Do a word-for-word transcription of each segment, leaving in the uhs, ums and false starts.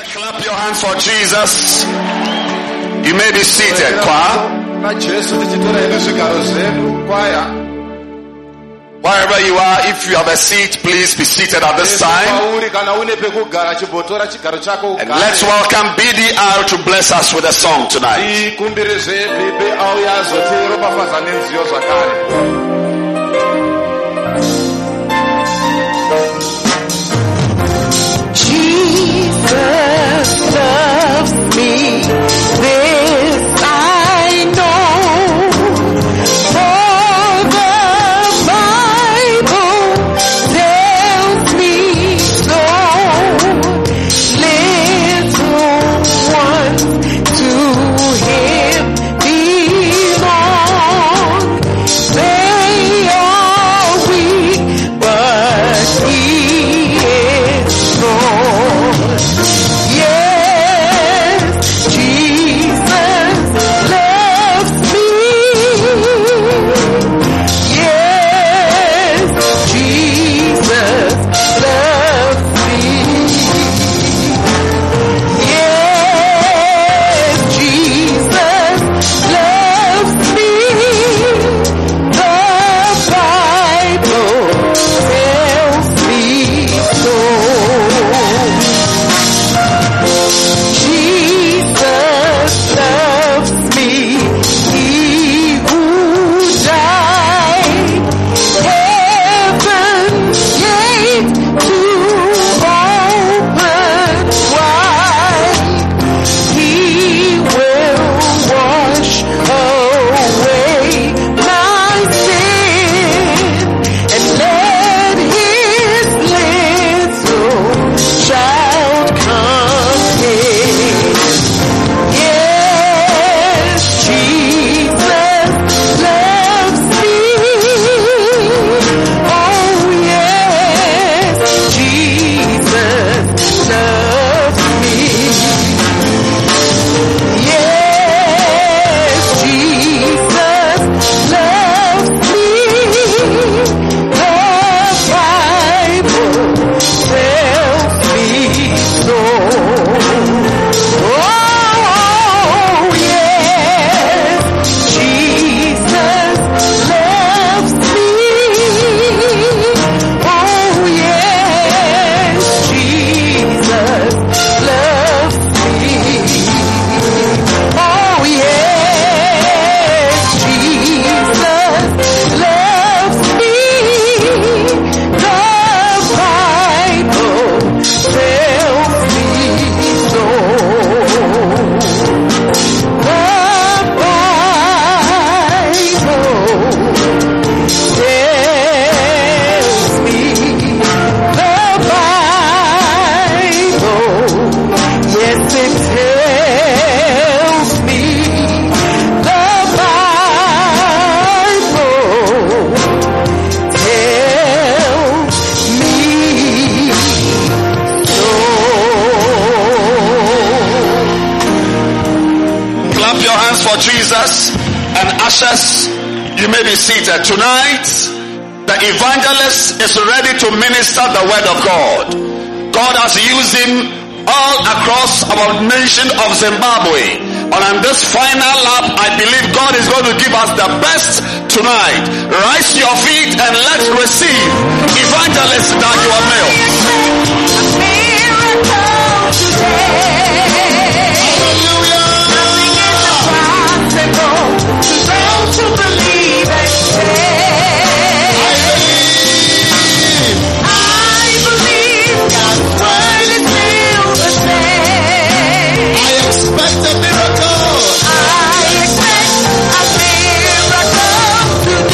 Clap your hands for Jesus. You may be seated, choir. Wherever you are, if you have a seat, please be seated at this time. And let's welcome B D R to bless us with a song tonight. Jesus loves me, this I know, for the Bible tells me so. Little ones to Him belong. They are weak, but He is strong. Yes, Jesus loves me. Yes, Jesus loves me. Yes, Jesus loves me. The Bible tells me so. Jesus loves me, He who died, heaven's gate to open wide. He will wash away my sin and let His little child come in. Yes, Jesus loves me. Oh yes, Jesus loves me. Yes, Jesus loves me. The Bible tells me so. Oh yes, Jesus loves me. Oh yes, Jesus loves me. Oh yes, Jesus loves me. The Bible tells me so. The Clap your hands for Jesus. And ushers, you may be seated. Tonight, the evangelist is ready to minister the word of God. God has used him all across our nation of Zimbabwe. And on this final lap, I believe God is going to give us the best tonight. Rise to your feet and let's receive Evangelist Daniel Mills. To believe and say, I believe God's word is still the same. I expect a miracle. I expect a miracle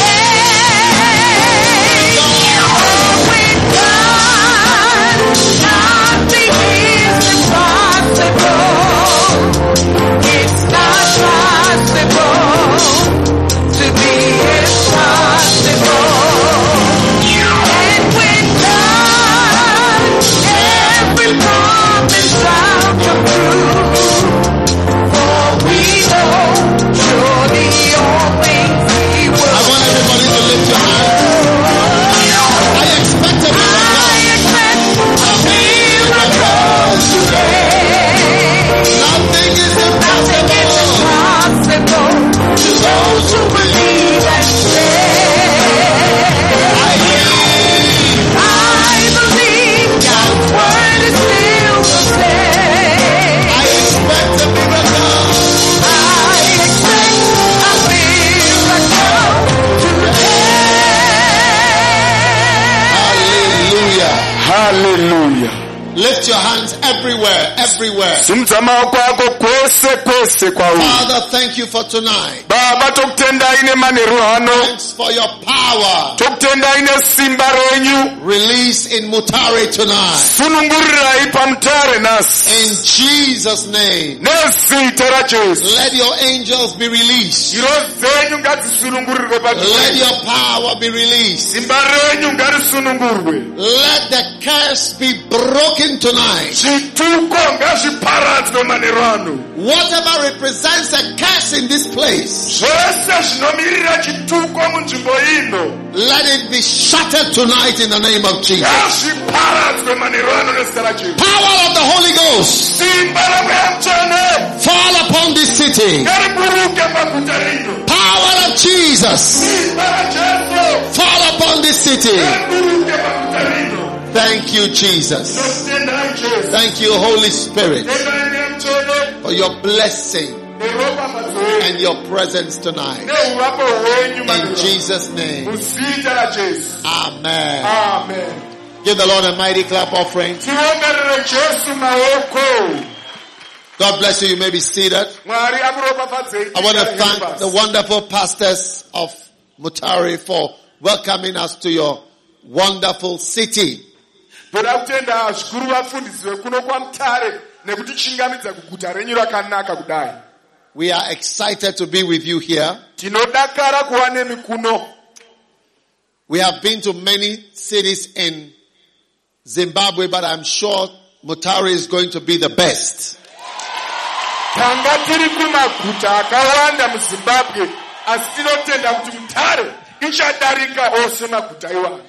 today. With God, nothing is impossible. everywhere, everywhere. Simzama kwako kwese kwese kwa u. Father, thank you for tonight. Baba tokutenda ine manero hano. Thanks for your power. Tokutenda ine simba renyu. Release in Mutare tonight. Sunungurira ipa mtare nasi. In Jesus' name. Nesi tera Jesu. Let your angels be released. Iro zenyu ngati sunungurirwe pa Let your power be released. simba renyu ngati sunungurwe. Let the curse be broken tonight. Chituko ngazi paradzwe manero hano. Whatever represents a curse in this place, Zvese zvinomirira chituko munzvimbo ino. let it be shattered tonight in the name of Jesus. Ngazi paradzwe manero hano nezita la Jesu. Power of the Holy Ghost, Simba la Mweya Mutsvene. fall upon this city. Ngariburuke paguta rino. Power of Jesus, Simba la Jesu. fall upon this city. Ngariburuke paguta rino. Thank you, Jesus. Tendai Jesu. Thank you, Holy Spirit, Tendai Mweya Mutsvene. for your blessing Neropa mazwe. and your presence tonight. Neurapo wenyu In manero. Jesus' name, Muzita la Jesu. amen. Amen. Give the Lord a mighty clap offering. Tionerere Jesu maoko. God bless you. You may be seated. Mwari amuropafadzei. I want to thank the wonderful pastors of Mutare for welcoming us to your wonderful city. Toda kutenda zvikuru vafundisi vekuno kwaMutare nekutichingamidza kuguta renyu rakanaka kudai. We are excited to be with you here. Tinodakara kuva nemi kuno. We have been to many cities in Zimbabwe, but I'm sure Mutare is going to be the best. Tanga tiri kumaguta akawanda muZimbabwe, asi tinotenda kuti Mutare ichadarika ose maguta iwayo.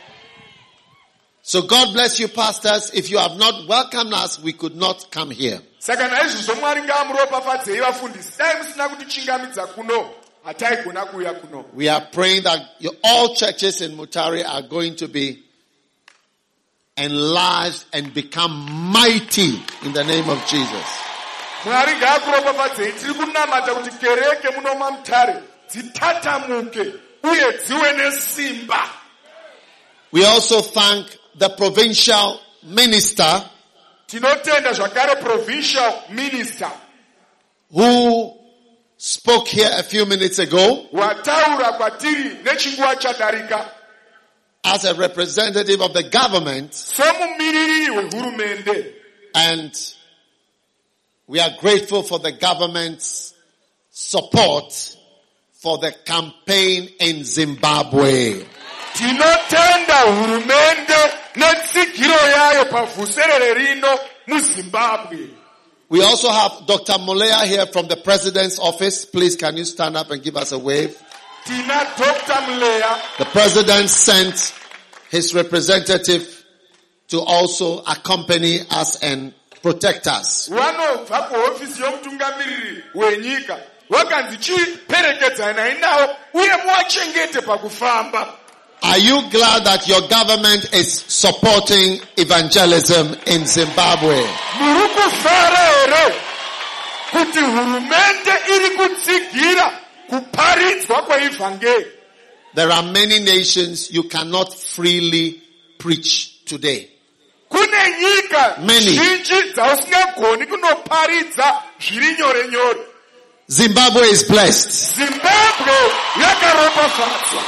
So God bless you, pastors. If you have not welcomed us, we could not come here. Saka naizvozvo Mwari ngaamuropafadzei vafundisi. Dai musina kutichingamidza kuno, hataigona kuuya kuno. We are praying that your, all churches in Mutare are going to be enlarged and become mighty in the name of Jesus. Mwari ngaakuropafadzei. Tiri kunamata kuti kereke muno maMutare dzitatamuke uye dziwe nesimba. We also thank the provincial minister Tinotenda zvakare provincial minister who spoke here a few minutes ago wataura kwatiri nechinguva chadarika as a representative of the government, somumiriri wehurumende. and we are grateful for the government's support for the campaign in Zimbabwe. Tinotenda hurumende netsigiro yayo pavhuserere rino muZimbabwe. We also have Doctor Moleya here from the President's office. Please, can you stand up and give us a wave? Tina Doctor Moleya. The President sent his representative to also accompany us and protect us. Vanobva kuhofisi yomutungamiriri wenyika vakanzi chiperekedzai nai navo uye muvachengete pakufamba. Are you glad that your government is supporting evangelism in Zimbabwe? Muri kufara here kuti hurumende iri kutsigira kuparidzwa kweivhangeri. There are many nations you cannot freely preach today. Kune nyika Many. zhinji dzausingagoni kunoparidza zviri nyore nyore. Zimbabwe is blessed. Zimbabwe yakaropafadzwa.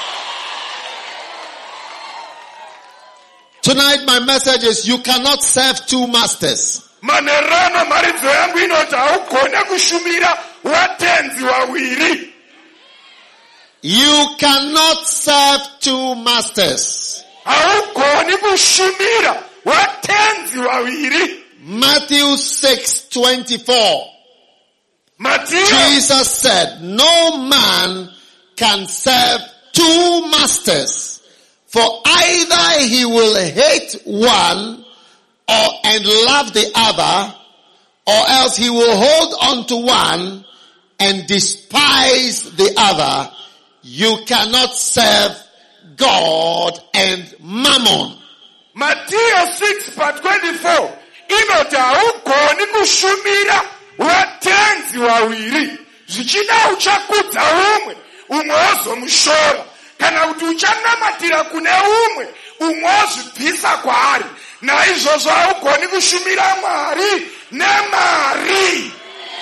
Tonight my message is you cannot serve two masters. Manerano maridzo yangu inoti haugone kushumira vatenzi vaviri. You cannot serve two masters. Haugoni kushumira vatenzi vaviri. Matthew six twenty-four. Matiyo Jesus said, no man can serve two masters, for either he will hate one or and love the other, or else he will hold on to one and despise the other. You cannot serve God and mammon. Matthew six part twenty-four. Inoti haugoni kushumira vatenzi vaviri. Zvichida uchakudza umwe, umwe wozomushora. Kana kuti uchanamatira kune umwe, umwe wozvibvisa kwaari. naizvozvo haugoni kushumira Mwari nemari.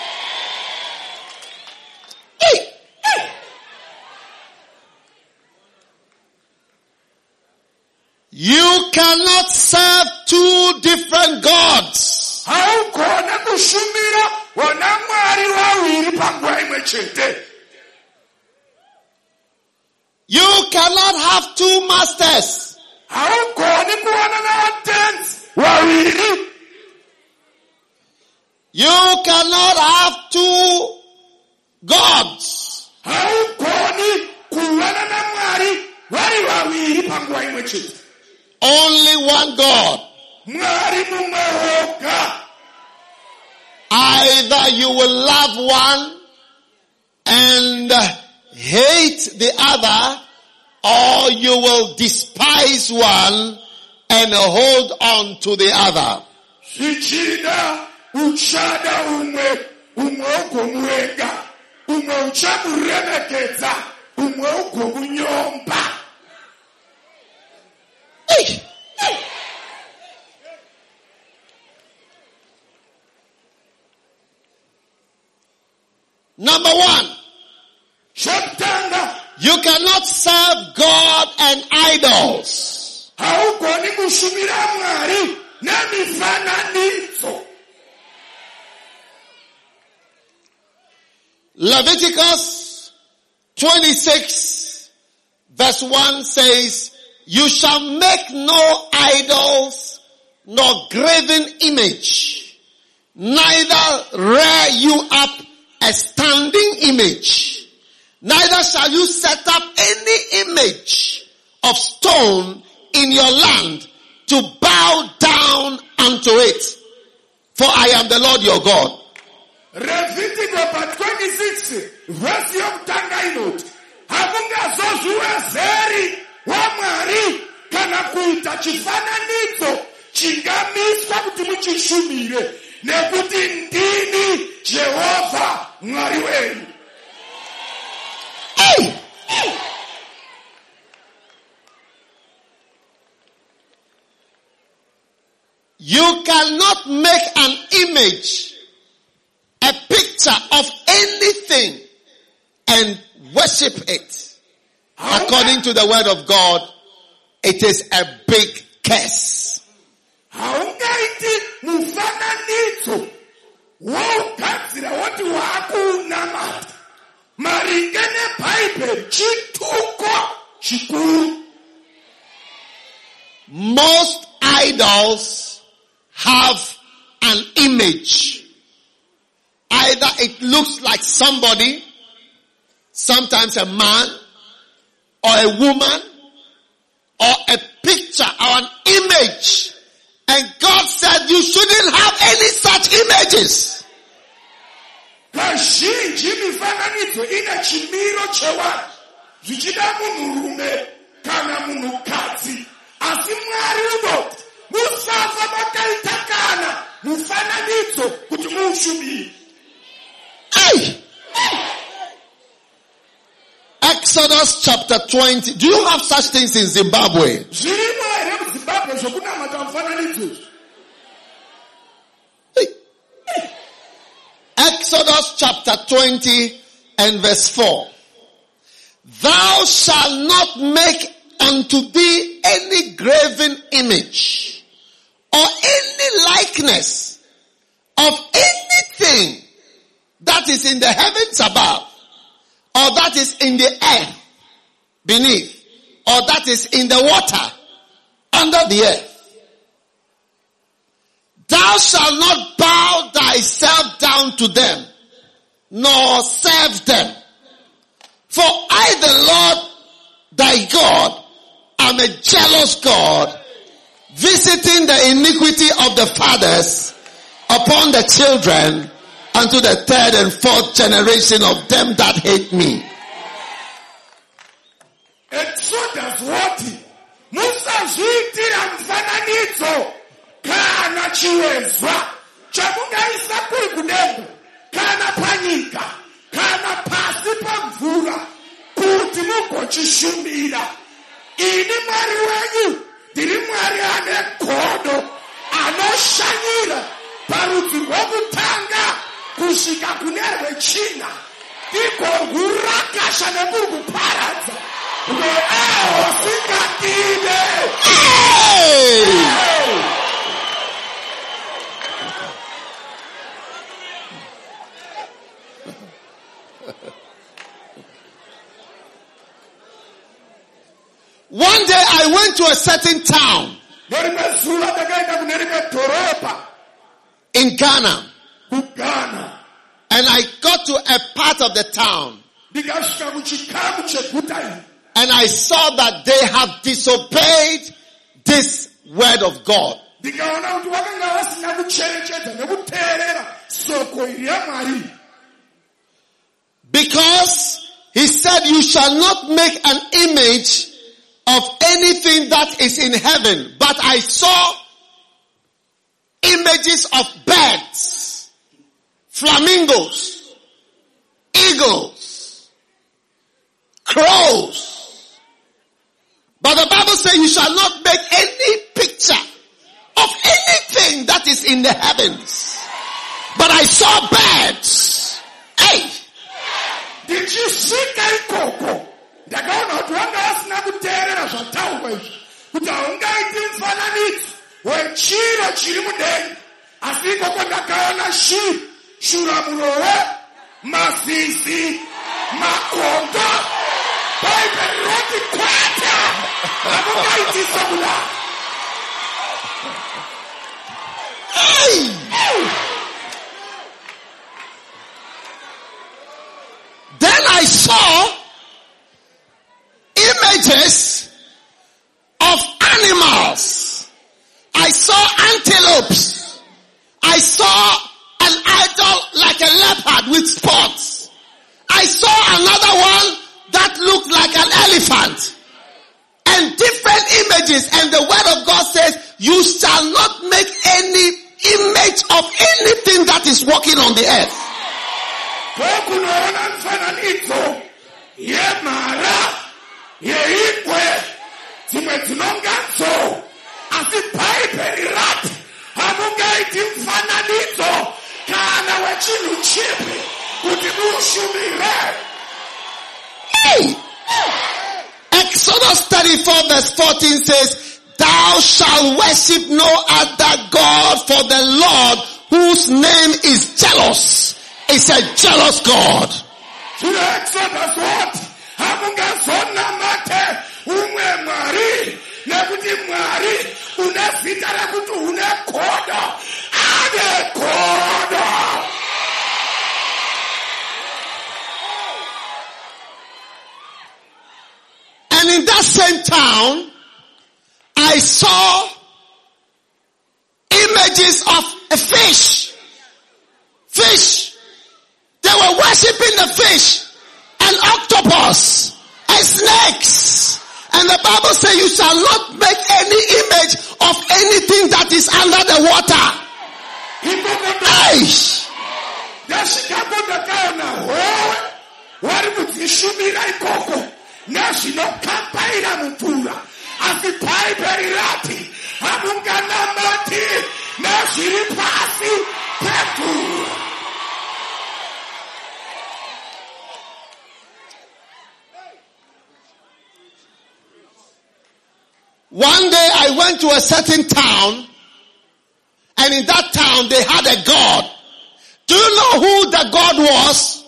You cannot serve two different gods. Haugoni kushumira wana Mwari wawiri panguva imwe chete. You cannot have two masters. Haugoni kuwana navatenzi wawiri. You cannot have two gods. Haugoni kuwana naMwari vari vaviri panguva imwe chete. Only one God. Mwari mumwe woga. Either you will love one and hate the other, or you will despise one and hold on to the other. Zvichida uchada umwe, umwe ugomuvenga, umwe uchamuremekedza, umwe ugomunyomba. Hey. Number one, Chotanga, you cannot serve God and idols. haugoni kushumira Mwari nemifananidzo. Leviticus twenty-six verse one says, you shall make no idols nor graven image, neither rear you up a standing image, neither shall you set up any image of stone in your land to bow down unto it, for I am the Lord your God. Leviticus twenty-six verse yokutanga inoti, hakungazozuva zeri waMwari kana kuita chifananidzo chingamiswa kuti muchishumire, nekuti ndini Jehovha Mwari wenyu. Hey! You cannot make an image, a picture of anything and worship it. According to the word of God, it is a big curse. Haungaiti mufananidzo wogadzira woti waakuunamata maringe neBhaibheri chituko chikuru. Most idols have an image. Either it looks like somebody, sometimes a man, or a woman, or a picture, or an image. And God said you shouldn't have any such images. Kazhinji mifananidzo ine chimiro chevanhu, zvichida munhurume kana munhukadzi. Asi Mwari unoti musafa makaita kana mufananidzo kuti muushumire. Hey! Exodus chapter twenty. Do you have such things in Zimbabwe? Zvirimo here muZimbabwe zvokunamata mufananidzo? Hey. Exodus chapter twenty and verse four. Thou shalt not make unto thee any graven image or any likeness of anything that is in the heavens above, or that is in the earth beneath, or that is in the water under the earth. Thou shalt not bow thyself down to them, nor serve them. For I, the Lord thy God, am a jealous God, visiting the iniquity of the fathers upon the children unto the third and fourth generation of them that hate me. Exodus woti musazviitira mufananidzo kana chivezwa chamungaisa kuri kudenga kana panyika kana pasi pamvura kuti mugochishumira. Ini Mwari wenyu ndiri Mwari ane godo anoshanyira parudzi rwokutanga kusvika kune rwechina ndiko rwurakasha nekurwuparadza rweaho singadide. One day I went to a certain town in Ghana, and I got to a part of the town, and I saw that they have disobeyed this word of God. Because he said, you shall not make an image of anything that is in heaven. But I saw images of birds, flamingos, eagles, crows. But the Bible says you shall not make any picture of anything that is in the heavens. But I saw birds. Hey! Did you see Kaikoko? Ndakaona kuti vanga vasina kuteerera zvataurwa izvi kuti haungaiti mufananidzo wechiro chiri mudenga, asi ikoko ndakaona shiri, shuramurove, mazizi, makondo. Bhaibheri rinoti kwata hamungaitisa kudaro. Then I saw images of animals. I saw antelopes. I saw an idol like a leopard with spots. I saw another one that looked like an elephant. And different images. And the word of God says, you shall not make any image of anything that is walking on the earth. yeikwe dzimwe dzinongadzo asi bhaibheri rati hamungaiti mufananidzo kana wechinhu chipi kuti mushumire. Exodus thirty-four verse fourteen says, thou shalt worship no other God, for the Lord whose name is jealous is a jealous God. Exodus what? Hamungazona mate umwe mwari nekuti mwari unezita rekuti une kodo ane kodo. And in that same town I saw images of a fish. Fish. They were worshipping the fish. And octopus, and snakes. And the Bible says you shall not make any image of anything that is under the water. Aish! One day I went to a certain town, and in that town they had a god. Do you know who the god was?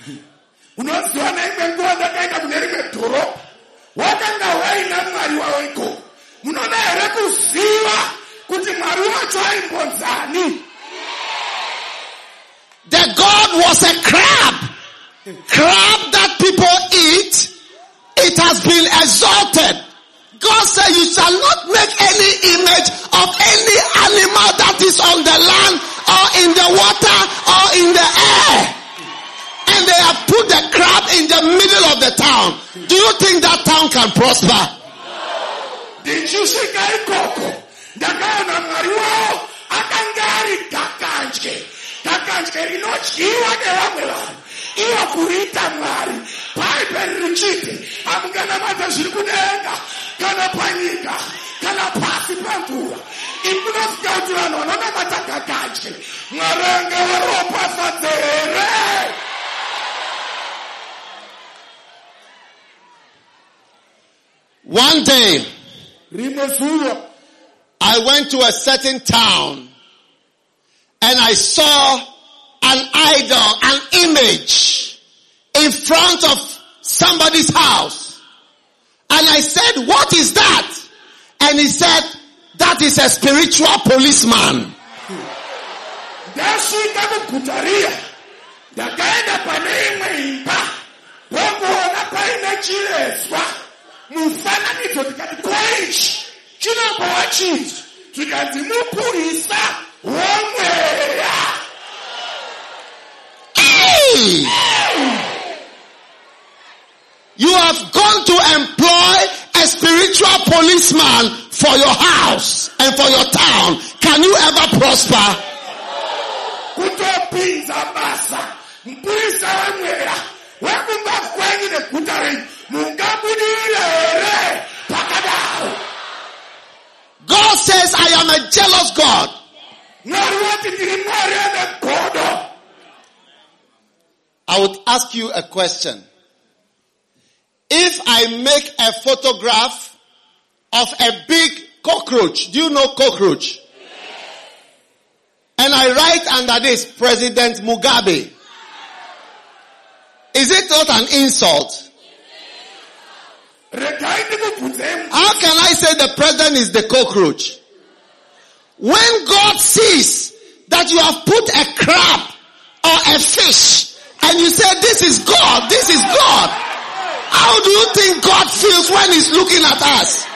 The god was a crab. Crab that people eat. It has been exalted. God said you shall not make any image of any animal that is on the land or in the water or in the air. And they have put the crab in the middle of the town. Do you think that town can prosper? Did you see Gaikoko? Dagana Mario, Akangari Takanske. Takanske inochiwa gewamela. Iyo kurita mari. Piper Richiti. Amgana mata zilikunenga. kana panyika kana pasi pamvura imunosvika kuti vanhu vanonamata gagache mwarenga varopafadze here. One day, rimwe zuva I went to a certain town and I saw an idol, an image in front of somebody's house. And I said, what is that? And he said, that is a spiritual policeman. ndasvika kugutaria ndakaenda pane imwe imba ndokuona paine chivezwa mufananidzo tikati kwaichi chinombowa chinzi tikanzi mupurisa womweya. Hey! You have gone to employ a spiritual policeman for your house and for your town. Can you ever prosper? Kutopinza basa mpurisa womweya wakumba kwenyu neguta renyu mungabudire here pakadaro. God says, I am a jealous God. Mwari wati ndiri mwari ane godo. I would ask you a question. If I make a photograph of a big cockroach, do you know cockroach? And I write under this, President Mugabe. Is it not an insult? How can I say the president is the cockroach? When God sees that you have put a crab or a fish and you say this is God, this is God, how do you think God feels when he's looking at us?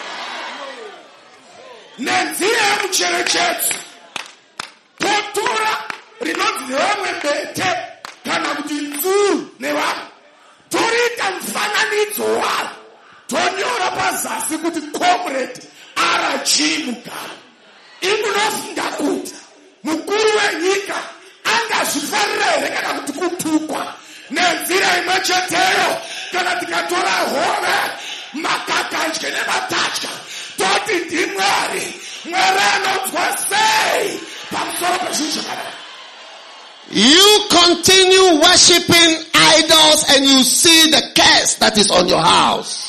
tonyora pazasi kuti comrade arachimuka imunofunga kuti mukuru wenyika angazvifarira here kana kuti kutukwa nenzira imwecheteyo kana tikatora hove makakanje nematatya toti ndimwari mwari anonzwa sei pamusoro pezvinhu zvakadai. You continue worshipping idols and you see the curse that is on your house.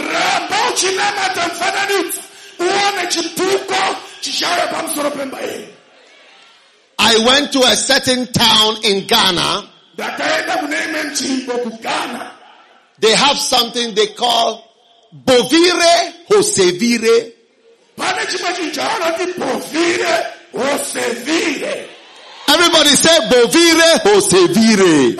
I went to a certain town in Ghana. They have something they call Bovire Hosevire. Everybody say Bovire Hosevire.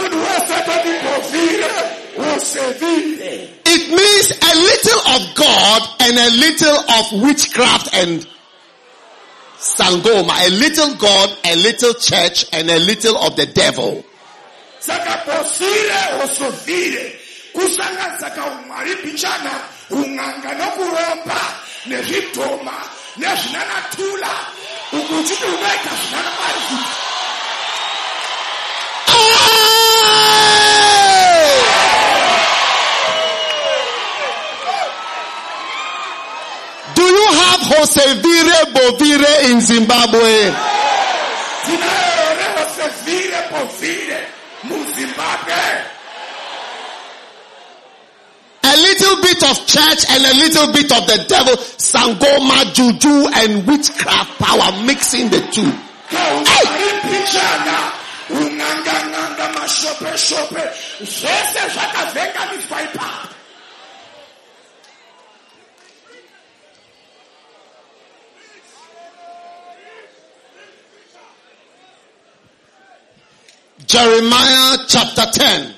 It means a little of God and a little of witchcraft and sangoma. A little God, a little church, and a little of the devil. Do you have Hosevire Bovire in Zimbabwe? A little bit of church and a little bit of the devil, sangoma, juju, and witchcraft power mixing the two. Hey! Jeremiah chapter ten.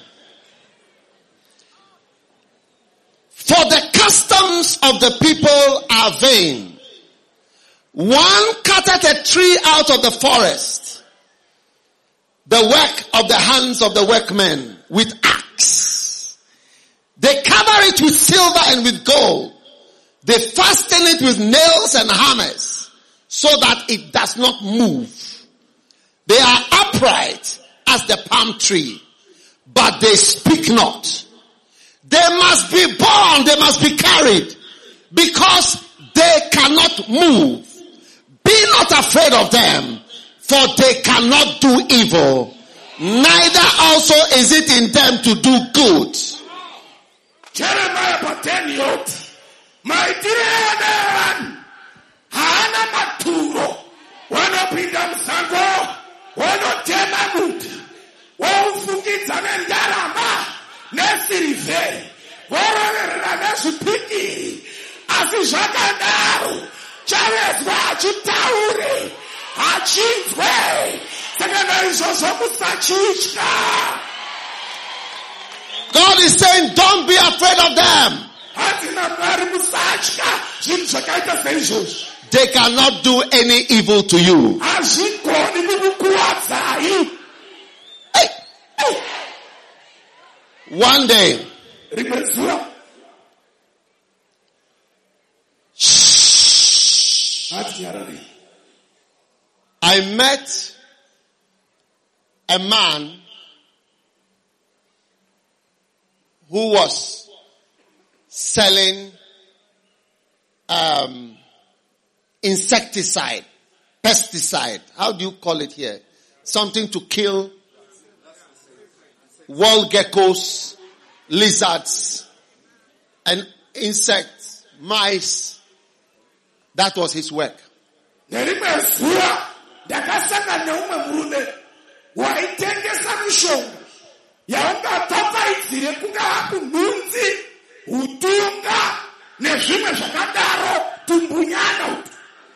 For the customs of the people are vain. One cutteth a tree out of the forest, the work of the hands of the workmen with axe. They cover it with silver and with gold. They fasten it with nails and hammers so that it does not move. They are upright as the palm tree, but they speak not. They must be borne, they must be carried, because they cannot move. Be not afraid of them, for they cannot do evil. Neither also is it in them to do good. Jeremiah pateni yote. Maitire hana maturo. Wanopinda msango. Wanotema muti. Waufungiza nendarama. Nesirife. Warorera nesupiki. Afishakandaro. Charezwa achitaure. Achitwe. God is saying, don't be afraid of them. They cannot do any evil to you. Hey, hey. One day, I met a man who was selling um, insecticide, pesticide. How do you call it here? Something to kill wall geckos, lizards, and insects, mice. That was his work. waitengesa mishonga yaungatapa idzire kungaa kunhunzi utunga nezvimwe zvakadaro tumbunyana utu.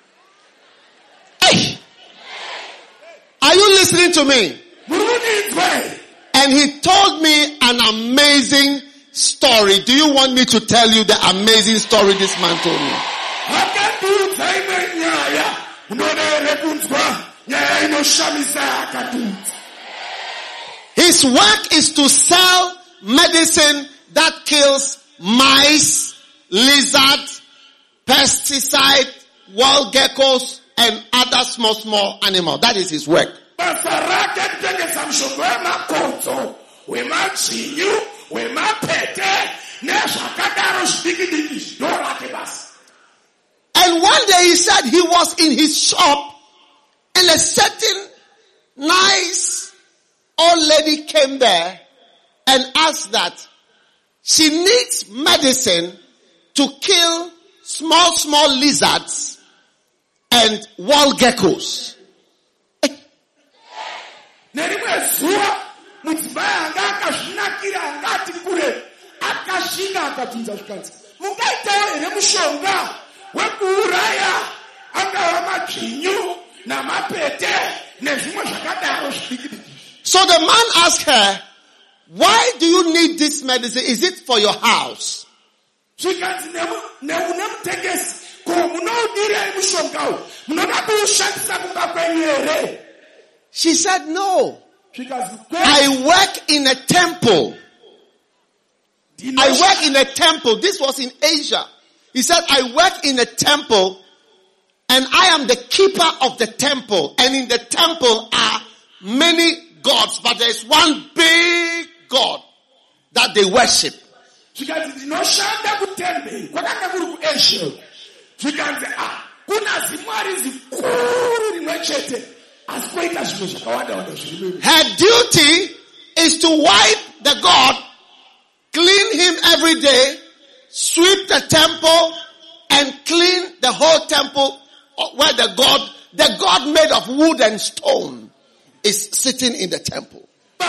Hey! Are you listening to me? And he told me an amazing story. Do you want me to tell you the amazing story this man told me? His work is to sell medicine that kills mice, lizards, pesticide, wild geckos, and other small, small animals. That is his work. And one day he said he was in his shop and a certain nice old lady came there and asked that she needs medicine to kill small, small lizards and wild geckos. So the man asked her, why do you need this medicine? Is it for your house? She said, no. I work in a temple. I work in a temple. This was in Asia. He said, I work in a temple and I am the keeper of the temple. And in the temple are many gods, but there's one big God that they worship. Her duty is to wipe the God, clean him every day, sweep the temple, and clean the whole temple where the God, the God made of wood and stone, is sitting in the temple.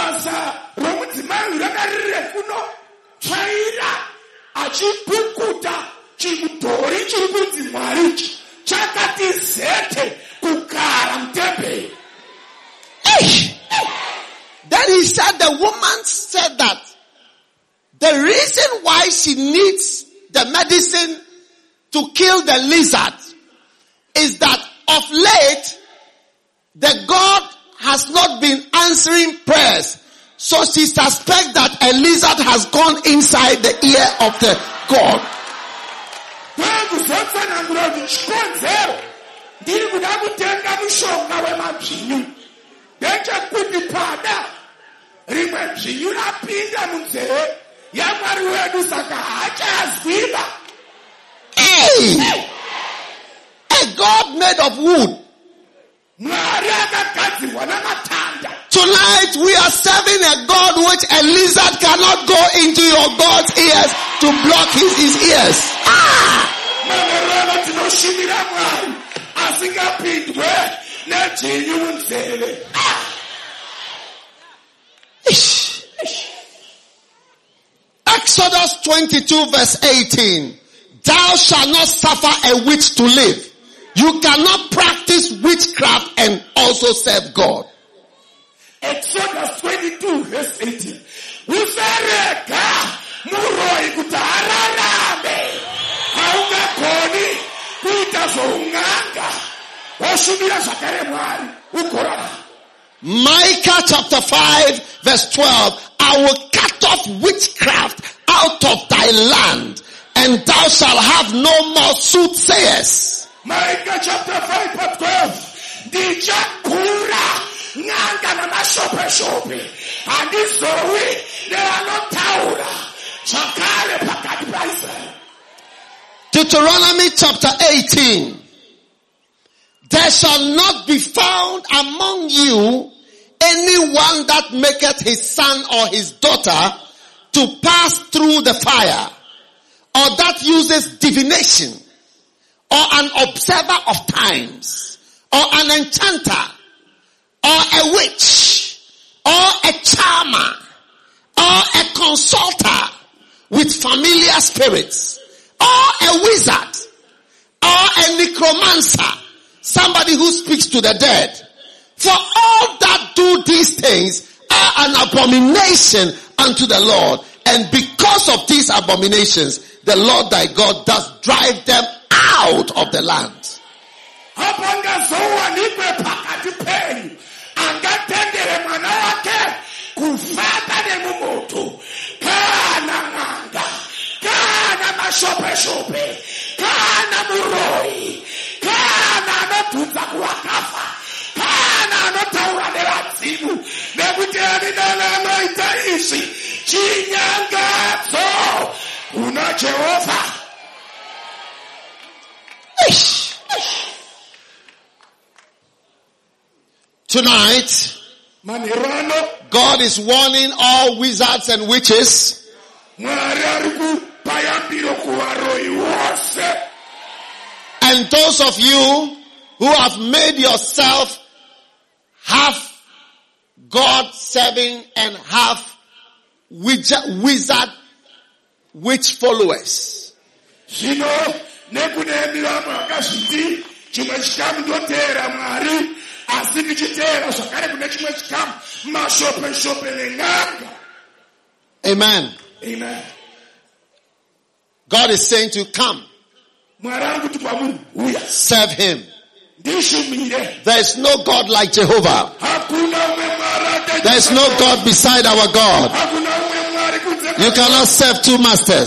Hey! Then he said, the woman said that the reason why she needs the medicine to kill the lizard is that of late the God has not been answering prayers. So she suspects that a lizard has gone inside the ear of the God. Hey! God made of wood. Mwari akagadzirwa namatanda. Tonight we are serving a God which a lizard cannot go into your God's ears to block his, his ears. Ah! Mamerona tinoshumira Mwari asingapindwe nejinyu munzeve. Ish. Exodus twenty-two verse eighteen. Thou shalt not suffer a witch to live. You cannot practice witchcraft and also serve God. Exodus twenty-two verse eighteen. Usereka muroi kutararame. Haungakoni kuita zounganga. Washumira zakare Mwari ukora. Micah chapter five verse twelve. I will cut off witchcraft out of thy land, and thou shalt have no more soothsayers. Micah chapter five verse twelve. Dijakura nganga na mashope shope. And this Zoe, they are not taura. Chakale pakati pa Israel. Deuteronomy chapter eighteen. There shall not be found among you anyone that maketh his son or his daughter to pass through the fire, or that uses divination, or an observer of times, or an enchanter, or a witch, or a charmer, or a consulter with familiar spirits, or a wizard, or a necromancer, somebody who speaks to the dead. For all that do these things are an abomination unto the Lord. And because of these abominations, the Lord thy God does drive them out of the land. Tonight, God is warning all wizards and witches and those of you who have made yourself half God serving and half wizard witch followers. Amen. Amen. God is saying to come, serve him. There is no God like Jehovah. There is no God beside our God. You cannot serve two masters.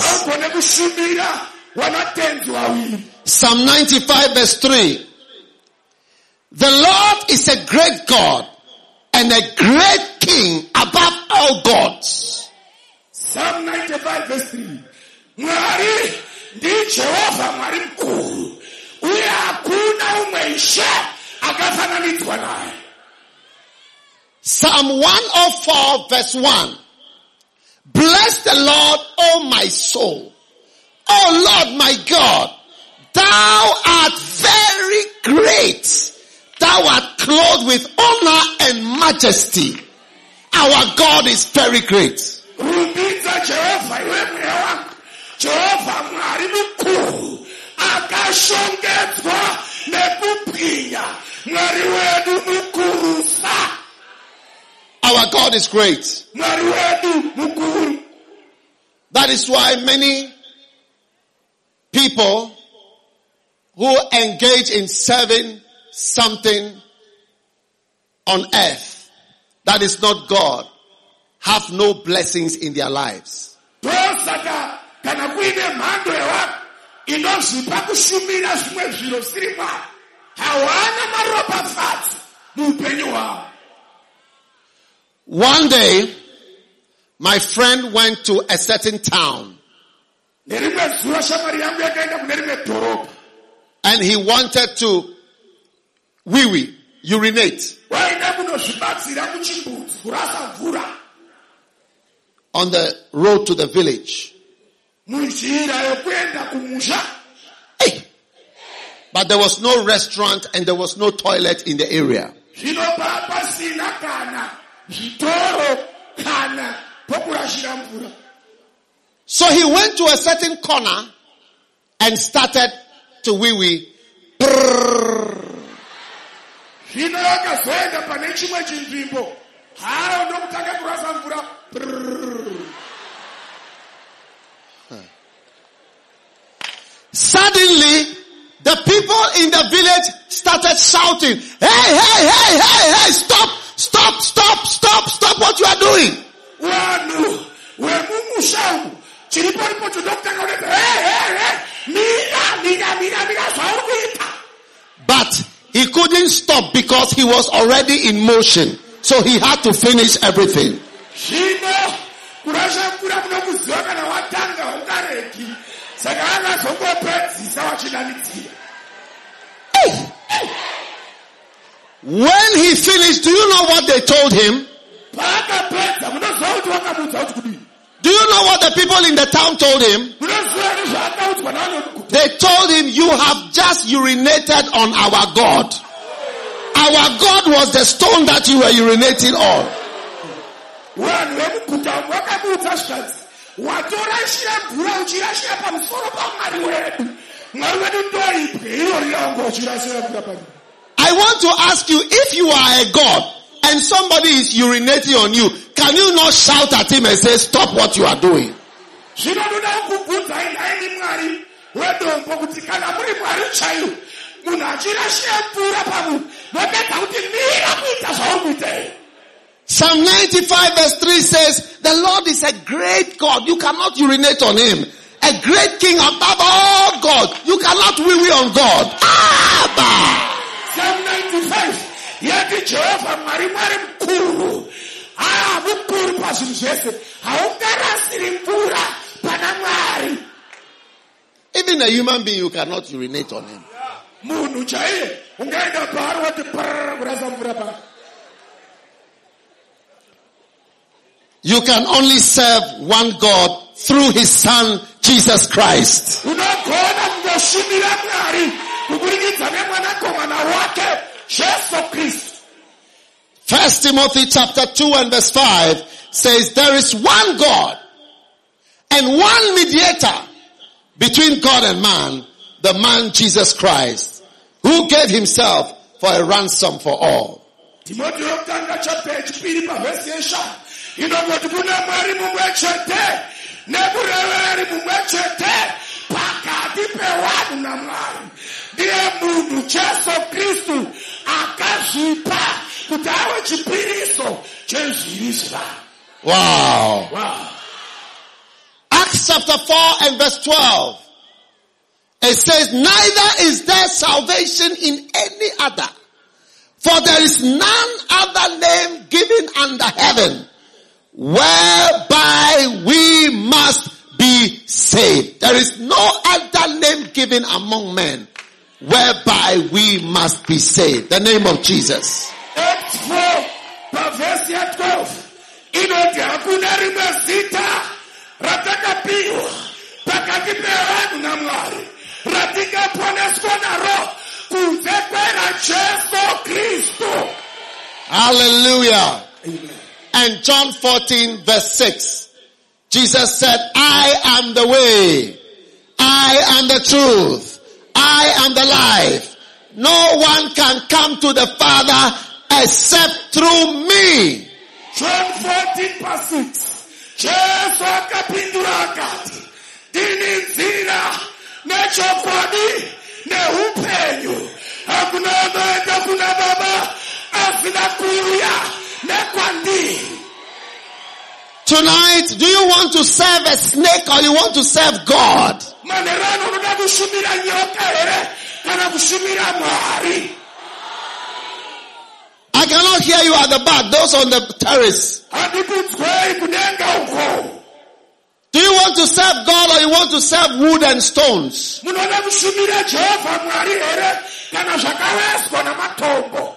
Psalm ninety-five verse three. The Lord is a great God and a great King above all gods. Psalm ninety-five verse three. Mwari ndi Jehova mwari mkuu. Uye hakuna umeisha akafananishwa naye. Psalm one oh four verse one. Bless the Lord, O my soul. O Lord my God, thou art very great. Thou art clothed with honor and majesty. Our God is very great. Rumbidza Jehova iwe mweya wangu. Jehova mwari mkuu. Akashongedzwa nekupwinya. Mwari wedu mukurusa. Our God is great. Mwari wedu mukuru. That is why many people who engage in serving something on earth that is not God have no blessings in their lives. Tosaka kana kuine mhando yawa inozipa kushumira zvimwe zviro zviri mari. Hawana maropafadzo muupenyu hwavo. One day, my friend went to a certain town. Nerimwe zuva shamwari yangu yakaenda kune rimwe dhorobha. and he wanted to wee wee, urinate waenda kunozvibatsira muchimbuzi kurasa mvura on the road to the village. munjira yekuenda kumusha. Hey! But there was no restaurant and there was no toilet in the area. Zvino pasina kana zvitoro kana pokurashira mvura. So he went to a certain corner and started to wee wee. Brrrr. Zvino akazoenda pane chimwe chinzvimbo. Haro ndokutanga kurasa mvura. Brrrr. Suddenly, the people in the village started shouting, hey, hey, hey, hey, hey, stop, stop, stop, stop, stop what you are doing. Wanu, wemumushamu. Chiriporipo chudokutanga kuneti, hey, hey, hey, mira, mira, mira, mira, zvaurikuita. But he couldn't stop because he was already in motion. So he had to finish everything. Zvino, kurasha mvura munokuziva kana watanga ungareki. Saka akazongopedzisa wachidanidzira. When he finished, do you know what they told him? Paakapedza munoziva kuti wakamudza kuti kudii. Do you know what the people in the town told him? Munoziva nezvaakaudzwa navanhu. They told him, you have just urinated on our God. Our God was the stone that you were urinating on. Vanhu vemuguta vakamudza zvikadzi. Watorashira mvura uchirashira pamusoro pamwari wedu. Mwari wedu ndoibwe iro rinongo uchirashira mvura pari. I want to ask you, if you are a God and somebody is urinating on you, can you not shout at him and say, stop what you are doing? Zvinoda kubvunza ini Mwari wedombo kuti kana muri Mwari chaiyo munhu achirashira mvura pamunhu nopedza kuti mira kuita zvaurikuita. Psalm ninety-five verse three says, the Lord is a great God. You cannot urinate on him. A great king above all God. You cannot wee wee on God. Abba! Psalm ninety-five. Yeti Jehovah Mwari Mwari mkuru. Ah, mkuru pazvinhu zvese. Haungarasiri mvura pana Mwari. Even a human being, you cannot urinate on him. Munhu chaiye ungaenda paari woti parara kurasa mvura pa. You can only serve one God through his son, Jesus Christ. Unogona kungoshumira Mwari kuburikidza nemwanakomana wake Jesu Kristu. First Timothy chapter two and verse five says, there is one God and one mediator between God and man, the man Jesus Christ, who gave himself for a ransom for all. Timothy yokutanga chapter yechipiri pavhesi yeshanu inongoti kuna Mwari mumwe chete nekureveri mumwe chete pakati pevanhu naMwari ndiye munhu Jesu Kristu akazvipa kuti ave chipiriso chezvivi zvavanhu. Wow. Wow. Acts chapter four and verse twelve. It says, neither is there salvation in any other, for there is none other name given under heaven whereby we must be saved. There is no other name given among men whereby we must be saved. The name of Jesus. Acts four, verse twelve. Inoti hakuna rimwe zita ratakapiwa pakati pevanhu naMwari ratingaponeswa naro kunze kwera Jesu Kristu. Hallelujah. Amen. And John fourteen verse six. Jesus said, I am the way. I am the truth. I am the life. No one can come to the Father except through me. John fourteen verse six. Jesu akapindura akati, ndini nzira nechokwadi neupenyu. Hakuna anoenda kuna Baba asina kuuya nekwandiri. Tonight, do you want to serve a snake or you want to serve God? Manerano unoda kushumira nyoka here kana kushumira Mwari. I cannot hear you at the back, those on the terrace. Handikudzwei kudenga uko. Do you want to serve God or you want to serve wood and stones? munoda kushumira Jehovha Mwari here kana zvakaweswa namatombo?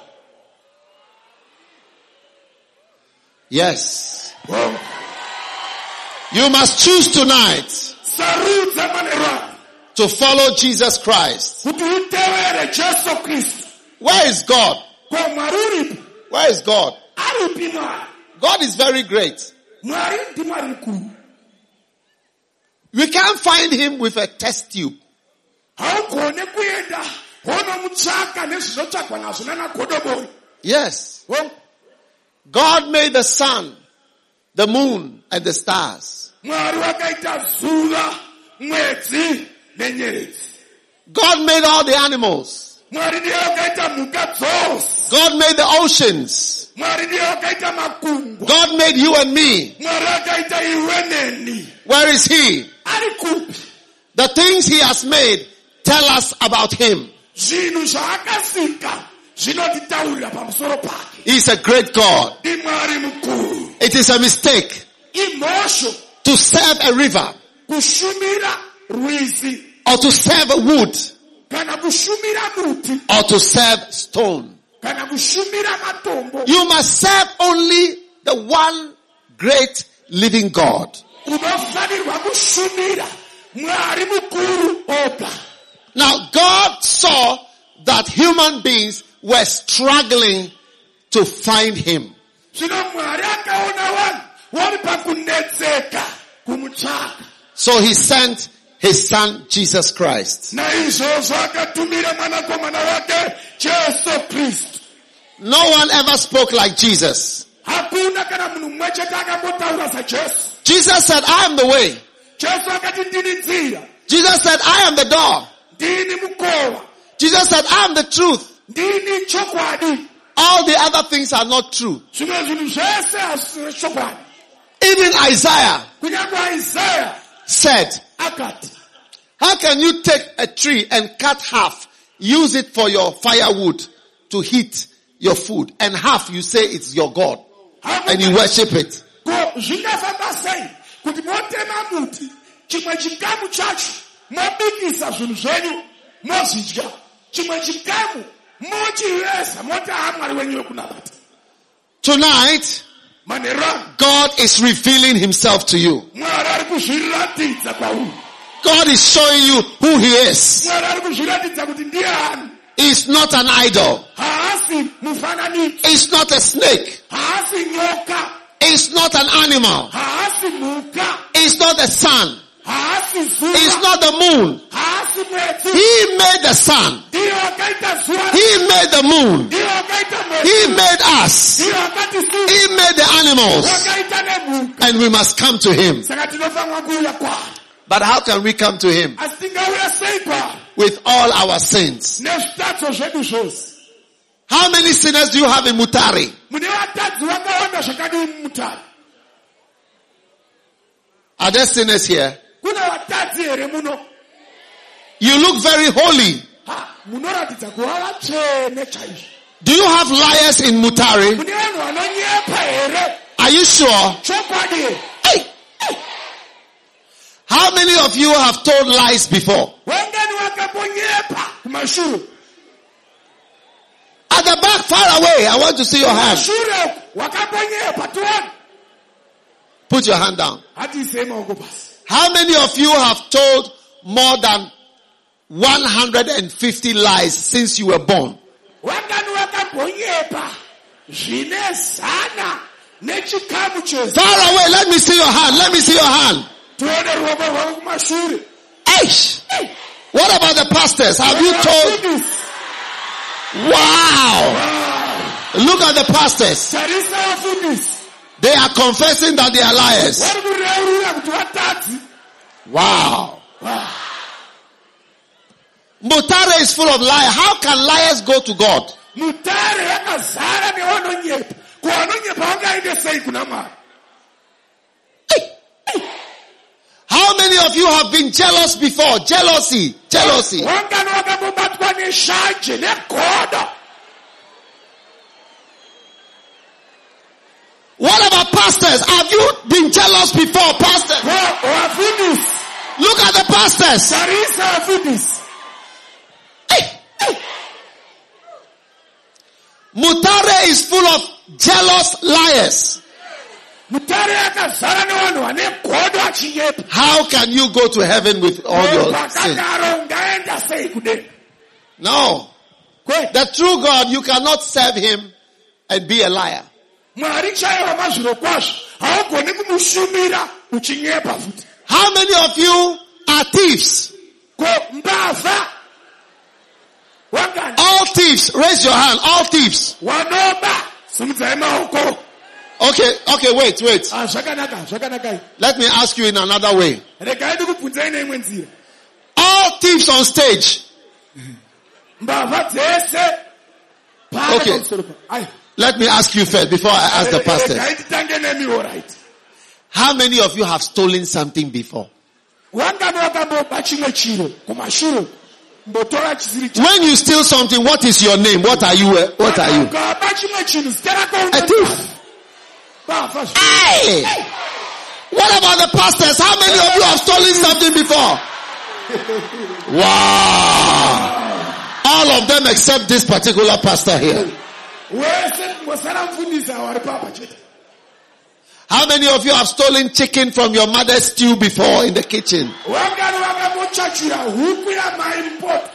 Yes. Oh, You must choose tonight sarudza manero to follow Jesus Christ. kuti utevere Jesu Kristu. Where is God? Ko Mwari uripo? Where is God? Aripi Mwari? God is very great. Mwari ndi Mwari mukuru. We can't find him with a test tube. Haugone kuenda wonomutsvaka nezvinotsvagwa nazvo nanagodobori. Yes. Oh, God made the sun, the moon, and the stars. Mwari wakaita zuva, mwedzi nenyeredzi. God made all the animals. Mwari ndiye wakaita mhuka dzose. God made the oceans. Mwari ndiye wakaita makungwa. God made you and me. Mwari akaita iwe neni. Where is he? Ari kupi? The things he has made tell us about him. Zvinhu zvaakasika zvinotitaurira pamusoro pake. He's a great God. Ndi Mwari mukuru. It is a mistake Imhosho to serve a river kushumira rwizi or to serve a wood kana kushumira muti or to serve stone. kana kushumira matombo. You must serve only the one great living God. Unofanirwa kushumira Mwari mukuru oga. Now God saw that human beings were struggling to find him. Zvino Mwari akaona vanhu vari pakunetseka kumutsvaka. So he sent his son Jesus Christ. Naizvozvo akatumira mwanakomana wake Jesu Kristu. No one ever spoke like Jesus. Hakuna kana munhu mumwe chete akambotaura saJesu. Jesus said, I am the way. Jesu akati ndini nzira, Jesus said, I am the door. ndini mukova, Jesus said, I am the truth. ndini chokwadi. All the other things are not true. Zvimwe zvinhu zvese hazvisina chokwadi. Even Isaiah Kunyange Isaya said, akati, how can you take a tree and cut half, use it for your firewood to heat your food, and half you say it's your God, and you worship it? ko zvingafamba sei kuti motema muti chimwe chikamu chacho mobikisa zvinhu zvenyu mozvidya, chimwe chikamu mochivesa moti haa Mwari wenyu wekunamata. Tonight, Manheru God is revealing himself to you. Mwari ari kuzviratidza kwauri. God is showing you who he is. Mwari ari kuzviratidza kuti ndiye ani. He's not an idol. Haasi mufananidzo, He's not a snake. haasi nyoka, He's not an animal. haasi mhuka, He's not the sun. haasi He's zuva, not the moon. haasi mwedzi. He made the sun. Ndiye wakaita zuva, He made the moon. ndiye wakaita He mwedzi, made us. ndiye wakatisuva, He made the animals. wakaita nemhuka. And we must come to him. Saka tinofanwa kuuya kwaari. But how can we come to him? Asi tingauya sei kwaari With all our sins. nezvitatso zvedu zvose. How many sinners do you have in Mutari? Mune vatadzi vakawanda zvakadii mumutare? Are there sinners here? Kuna vatadzi here muno? You look very holy. Ha, munoratidza kuva vatsvene chaizvo. Do you have liars in Mutari? Mune vanhu vanonyepa here? Are you sure? Chokwadi here. Hey! How many of you have told lies before? Wengani wakambonyepa kumashure? At the back, far away, I want to see your hand. Kumashure wakambonyepa tuone. Put your hand down. Hatiise maoko pasi. How many of you have told more than one hundred fifty lies since you were born? Wengani wakambonyepa zvine zana nechikamu chose. Far away, let me see your hand. Let me see your hand. Tuone ruoko rwako kumashure. Eish! What about the pastors? Have you told? Wow! Look at the pastors. Tarisa vafundisi. They are confessing that they are liars. Vari kureurura kuti vatadzi. Wow. Wow. Mutare is full of lies. How can liars go to God? Mutare yakazara nevanonyepa. Kuvanonyepa vangaende sei kuna Mwari? How many of you have been jealous before? Jealousy. Jealousy. Wangani wakambobatwa neshanje negodo. What about pastors? Have you been jealous before, pastors? Ko wafundisi. Look at the pastors. Tarisa wafundisi. Hey, hey. Mutare is full of jealous liars. Mutare akazara nevanhu vane godo achinyepa. How can you go to heaven with all your sin? Pakadaro ungaenda sei kudenga? No. The true God, you cannot serve him and be a liar. Mwari chaiva mazviro kwazvo haugoni kumushumira uchinyepa futi. How many of you are thieves? Ko mbavha wangani All thieves. Raise your hand. All thieves. wanoba simudzai maoko. Okay, okay, wait, wait. Ah, zvakanaka zvakanaka. Let me ask you in another way. Regai ndikubvunzai neimwe nzira. All thieves on stage. Mbavha dzese Okay. pamusoro pa. Ai. Let me ask you first before I ask the pastors. Regai titange nemiwo right. How many of you have stolen something before? Wangani wakamboba chimwe chiro kumashure mbotora chisiri chako. When you steal something, what is your name? What are you? uh, What are you? Ukaba chimwe chinhu zita rako A thief. Mbavha. Hey! What about the pastors? How many of you have stolen something before? Wow! All of them except this particular pastor here. Wese ngosara mfundisa wari papa chete. How many of you have stolen chicken from your mother's stew before in the kitchen? Wangani wakamochachura huku ya mai mpoto.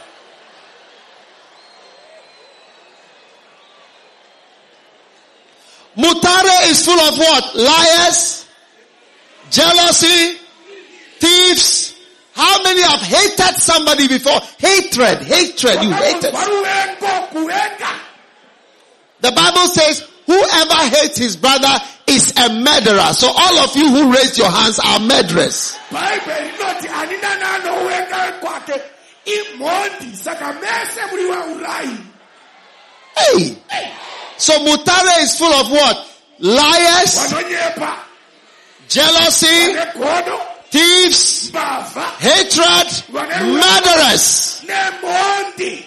Mutare is full of what? Liars, jealousy, thieves. How many have hated somebody before? Hatred, hatred, you hated. Waruengo kuenga. The Bible says, whoever hates his brother is a murderer. So all of you who raised your hands are murderers. Bible inoti anina nano wenga kwake. Imondi saka mese muri wa urai. Hey! So Mutare is full of what? Liars, Wanonyepa. jealousy, Nekodo. thieves, Mbavha. hatred, murderers. Nemondi.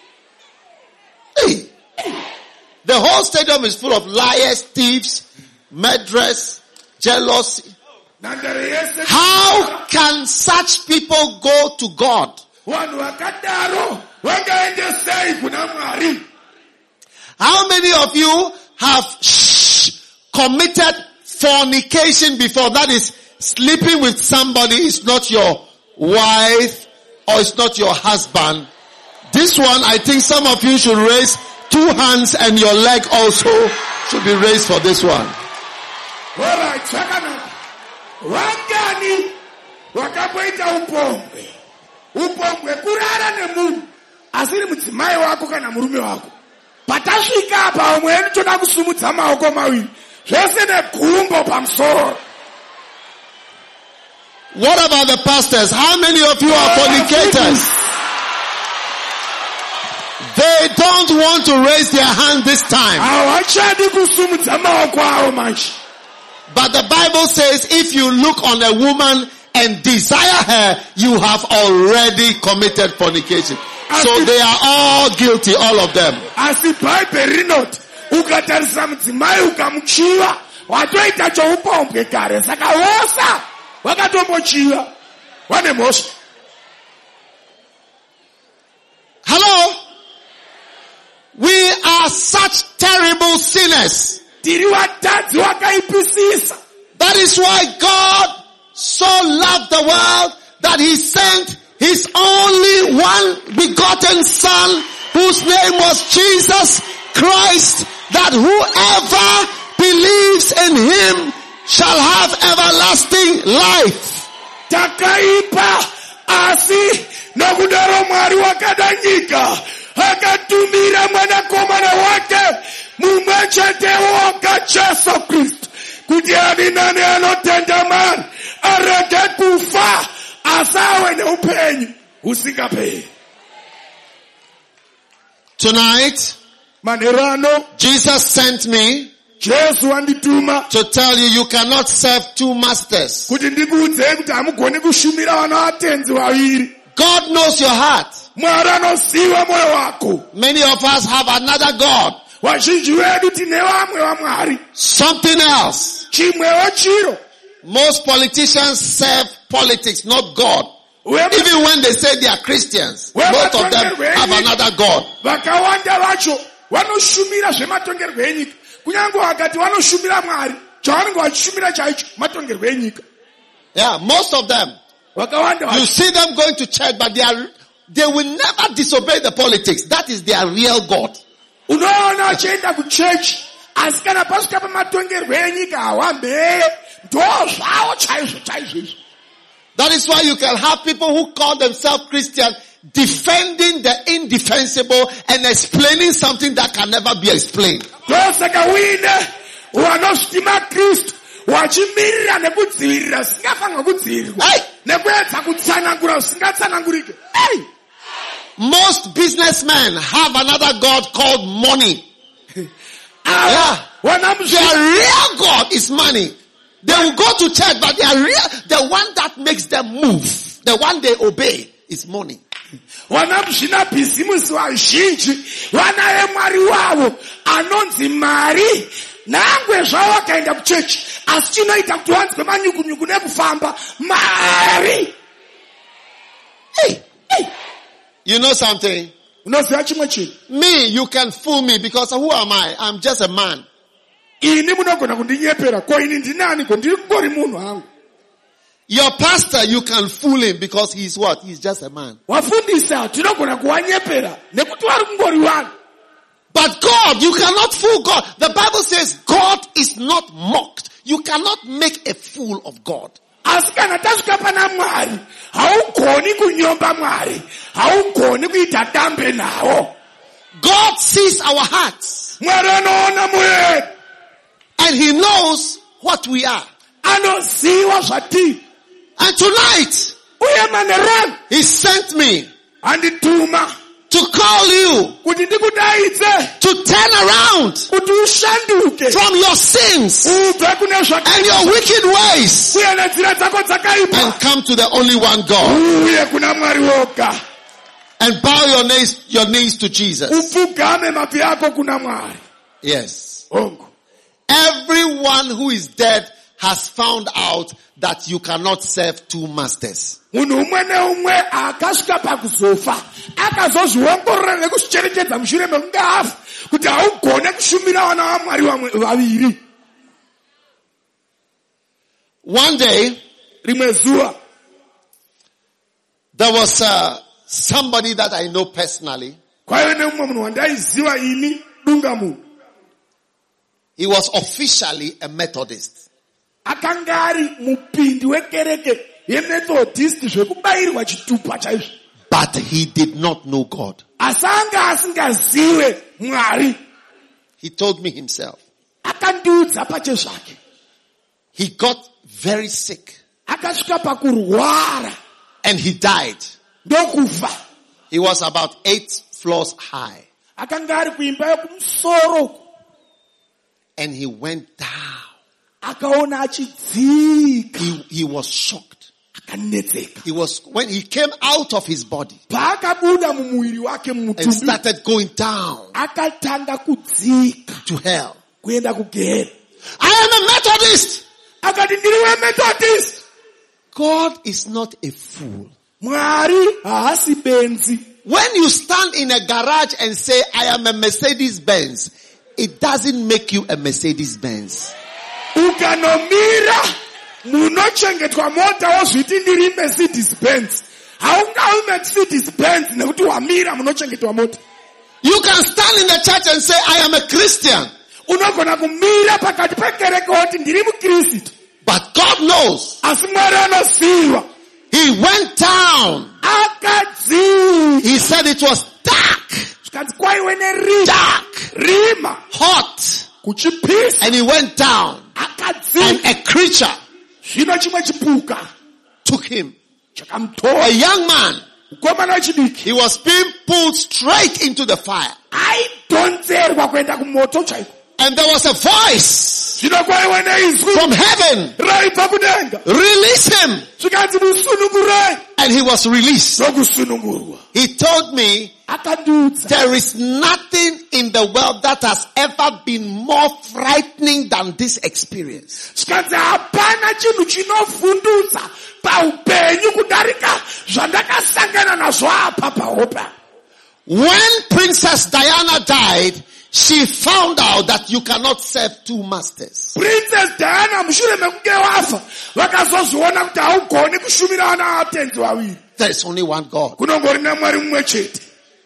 Hey! The whole stadium is full of liars, thieves, murderers, jealousy. Nandere yese. How can such people go to God? Wanu wakadaro. Wangaende sei kuna mwari. How many of you have shh, committed fornication before? That is sleeping with somebody is not your wife or it's not your husband. This one, I think some of you should raise two hands and your leg also should be raised for this one. Alright, chakana. Wangani wakapoita upombwe. Upombwe kurara nemunhu asiri mudzimai wako kana murume wako. Patasvika apa umwe anotoda kusumudza maoko maviri. Zvese negumbo pamusoro. What about the pastors? How many of you are fornicators? They don't want to raise their hand this time. Hawachadi kusumudza maoko avo manje. But the Bible says if you look on a woman and desire her, you have already committed fornication. So they are all guilty, all of them. Asi Bible rinoti ukatarisa mudzimai ukamuchiva watoita choupombwe kare saka vosa vakatombochiva vane mhosva. Hello? We are such terrible sinners. Tiri vatadzi vakaipisisa. That is why God so loved the world that he sent his only one begotten son whose name was Jesus Christ, that whoever believes in him shall have everlasting life. Takaipa asi nokudaro Mwari wakada nyika akatumira mwanakomana wake mumwe chetewo Jesu Kristu kuti ani nani anotenda mari arege kufa asawe neupenyu usingaperi. Tonight, Manerano Jesus sent me Jesu andituma to tell you you cannot serve two masters. kuti ndikuudze kuti hamugoni kushumira vana vatenzi vaviri. God knows your heart. Mwari anoziva moyo wako. Many of us have another God Vazhinji vedu tine vamwe vaMwari. Something else. Chimwewo chiro. Most politicians serve politics, not God. Even when they say they are Christians, both of them have another God. Vakawanda vacho vanoshumira zvematongerwo enyika. Kunyange vakati vanoshumira Mwari, chavanenge vachishumira chaicho matongerwo enyika. Yeah, most of them. Vakawanda You vacho. see them going to church, but they are, they will never disobey the politics. That is their real God. Unoona vachienda kuchechi, asi kana pasvika pamatongerwo enyika hawambeyo. Ndo zvavo chaizvo chaizvo izvo. That is why you can have people who call themselves Christian defending the indefensible and explaining something that can never be explained. Ndosaka uine vanosviti Kristu vachimirira nekudzivirira zvisingafanirwa kudzivirirwa. Hey! Nekuedza kutsanangura zvisingatsanangurike. Hey! Most businessmen have another God called money. Ava vana Their muzvi- real God is money. They will go to church, but their real, the one that makes them move, the one they obey is money. vana muzvina bhizimusi vazhinji vanaye Mwari wavo anonzi mari. Nangwe zvavo vakaenda kuchechi, asi chinoita kuti wanzwe manyukunyuku nekufamba mari. Hey, hey. You know something? Unoziva chimwe chinhu? Me, you can fool me because who am I? I'm just a man. Ini munogona kundinyepera, ko ini ndinani, ko ndiri kungori munhu hangu. Your pastor, you can fool him because he's what? He's just a man. Wafundisa tinogona kuwanyepera nekuti vari kungori vanhu. But God, you cannot fool God. The Bible says God is not mocked. You cannot make a fool of God. Asi kana tasvika pana Mwari, haugoni kunyomba Mwari, haugoni kuita dambe nawo. God sees our hearts Mwari anoona mwoyo wedu, and he knows what we are. anoziva zvatiri. And tonight, Uye manerano he sent me andituma to call you kuti ndikudaidze to turn around kuti ushanduke from your sins ubve kune and zvakaipa your wicked ways uye nenzira dzako and dzakaipa come to the only one God uye kuna Mwari woga and bow your knees, your knees to Jesus. upfugame mabvi ako kuna Mwari. Yes. Hongu. Everyone who is dead has found out that you cannot serve two masters. Munhu umwe neumwe akasvika pakuzofa akazozviongorora nekuzvicherechedza mushure mekunge afa kuti haugone kushumira vana vaMwari vamwe vaviri. One day, Rimwe zuva there was uh, somebody that I know personally. kwaive neumwe munhu wandaiziva ini dunga munhu. He was officially a Methodist. Akanga ari mupindi wekereke yemethodist zvekubayirwa chitupa chaizvo. But he did not know God. Asi anga asingazive Mwari. He told me himself. Akandiudza pachezvake. He got very sick Akasvika pakurwara and he died. ndokufa. He was about eight floors high Akanga ari kuimba yekumusoro. and he went down. Akaona achidzika. He, he was shocked. Akanetseka. He was, when he came out of his body Paakabuda mumuiri wake and mumutumbi. started going down Akatanga kudzika. to hell. Kuenda kugehena. I am a Methodist. Akati ndiri wemethodist. God is not a fool. Mwari haasi benzi. When you stand in a garage and say, I am a Mercedes Benz, it doesn't make you a Mercedes Benz. Ukanomira munochengetwa mota wozviti ndiri Mercedes Benz. Haungawi Mercedes Benz nekuti wamira munochengetwa mota. You can stand in the church and say, I am a Christian. Unogona kumira pakati pekereke woti ndiri muKristu. But God knows. Asi Mwari anoziva. He went down. Akadzika. He said it was dark, Zvikanzi kwaive nerima. dark, Rima. hot. Kuchipisa. And he went down. And Akadzika. a creature Zvino chimwe chipuka took him. A chakamutora. young man. Mukomana wechidiki. He was being pulled straight into the fire. Aidhonzerwa kuenda kumoto chaiko. And there was a voice zvino kwaiwa neizwi from heaven, raibva kudenga release him. zvikanzi musunungurei And he was released. ndokusunungurwa. He told me, akandiudza there is nothing in the world that has ever been more frightening than this experience. zvikanzi hapana chinhu chinovhundutsa paupenyu kudarika zvandakasangana nazvo apa pahopa. When Princess Diana died, she found out that you cannot serve two masters. Princess Diana mushure mekunge wafa vakazozviona kuti haugoni kushumira vana vatenzi vaviri. There is only one God. kunongori namwari mumwe chete.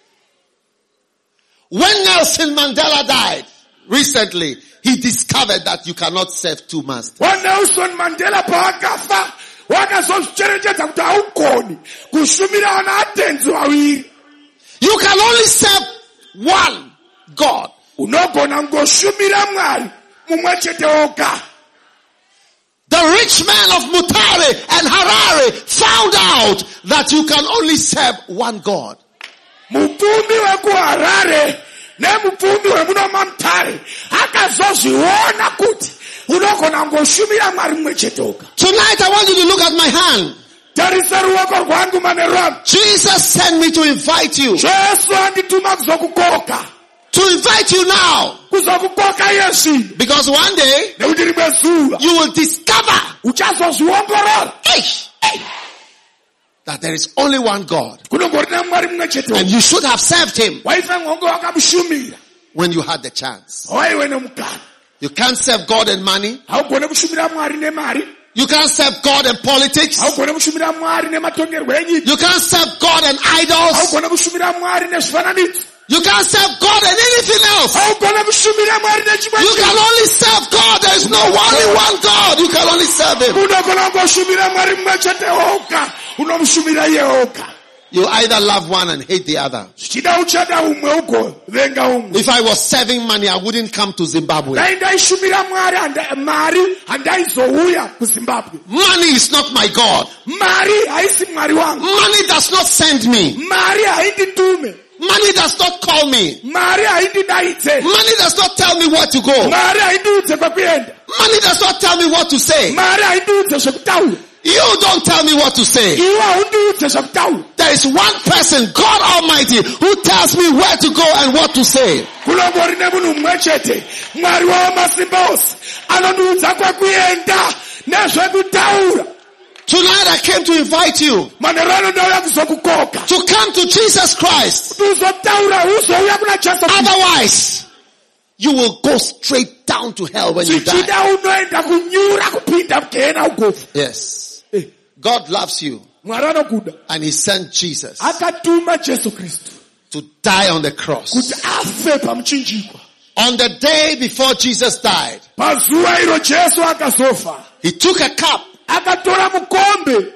When Nelson Mandela died recently, he discovered that you cannot serve two masters. waNelson Mandela pavakafa wakazozvicherechedza kuti haugoni kushumira vana vatenzi vaviri. You can only serve one God. unogona ngoshumira mwari mumwe chete woga. The rich man of Mutare and Harare found out that you can only serve one God. mupfumi wekuharare nemupfumi wemunoma Mutare akazozviona kuti unogona ngoshumira mwari mumwe chete woga. Tonight I want you to look at my hand. tarisa ruoko rwangu mane rwangu. Jesus sent me to invite you. Jesu andituma kuzokukoka. To invite you now. kuzokukoka yesu. Because one day, nekuti rimwe zuva you will discover uchazozviongorora hey, hey, that there is only one God. kunongorina mwari mumwe chete And you should have served him waifanira kunge wakamushumira when you had the chance. waive nemukana. You can't serve God and money. haugone kushumira mwari nemari. You can't serve God and politics. haugone kushumira mwari nematongerwo enyika. You can't serve God and idols. haugone kushumira mwari nezvifananidzo. You can't serve God and anything else. haugone kushumira mwari nechimwe You can only serve God. There is no only one God. You can only serve him. unogona kungoshumira mwari mumwe chete woga. unomushumira iye woga. You either love one and hate the other. zvichida uchada umwe ugovenga umwe. If I was serving money, I wouldn't come to Zimbabwe. dai ndaishumira mwari handa- mari handaizouya kuzimbabwe. Money is not my God. mari haisi mwari wangu. Money does not send me. mari hainditume. Money does not call me. mari haindidaidze. Money does not tell me where to go. mari haindiudze kwekuenda. Money does not tell me what to say. mari haindiudze zvekutaura. You don't tell me what to say. iwe haundiudze zvekutaura. There is one person, God Almighty, who tells me where to go and what to say. kunongori nemunhu mumwe chete mwari wamasimba ose anondiudza kwekuenda nezvekutaura. Tonight I came to invite you manherano ndauya kuzokukoka to come to Jesus Christ. kuti uzotaura uzouya kuna jesu Kristu. Otherwise, you will go straight down to hell when you die. zvichida unoenda kunyura kupinda mugehena ugofa. Yes. Eh, God loves you mwari anokuda and he sent Jesus akatuma jesu kristu to die on the cross. kuti afe pamuchinjikwa. On the day before Jesus died, pazuva iro jesu akazofa he took a cup akatora mukombe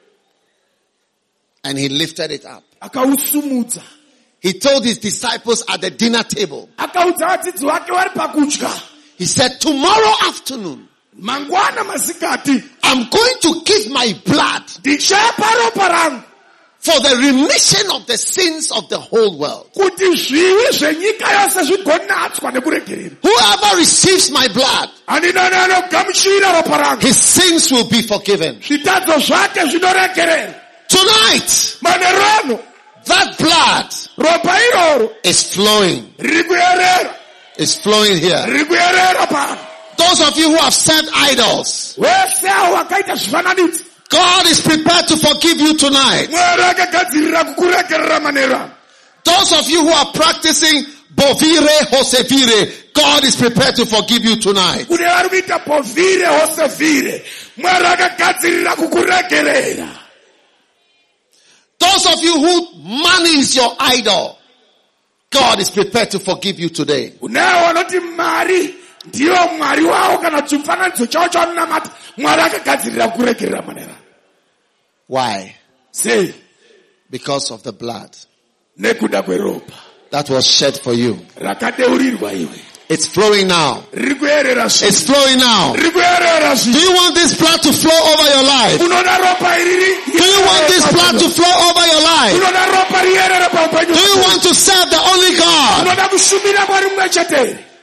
and he lifted it up. akausumudza He told his disciples at the dinner table, akaudza vadzidzi vake vari pakudya. he said, tomorrow afternoon, mangwana masikati I'm going to give my blood ndichapa ropa rangu for the remission of the sins of the whole world. kuti zvivi zvenyika yose zvigonatswa nekuregerera. Whoever receives my blood, handinani anogamuchira ropa rangu his sins will be forgiven. zvitadzo zvake zvinoregerera. Tonight, manherano that blood ropa iroro is flowing. riri kuyerera Is flowing here. riri kuyerera pano. Those of you who have served idols, wese avo vakaita zvifananidzo God is prepared to forgive you tonight. mwari akagadzirira kukuregerera manherano. Those of you who are practicing Bovire Hosevire, God is prepared to forgive you tonight. kune vari kuita bhovhire hosevhire mwari akagadzirira kukuregerera. Those of you who money is your idol, God is prepared to forgive you today. kune avo vanoti mari ndiyo mwari wavo kana kuti mufananidzo chavo chavanonamata mwari akagadzirira kukuregerera manherano. Why? sei? Because of the blood nekuda kweropa that was shed for you. rakadeurirwa iwe. It's flowing now. riri kuyerera zvi- It's flowing now. riri kuyerera Do zvi- you want this blood to flow over your life? unoda ropa iriri Do you want this blood to flow over your life? unoda ropa riyerere paupenyu Do you want to serve the only God? unoda kushumira mwari mumwe chete.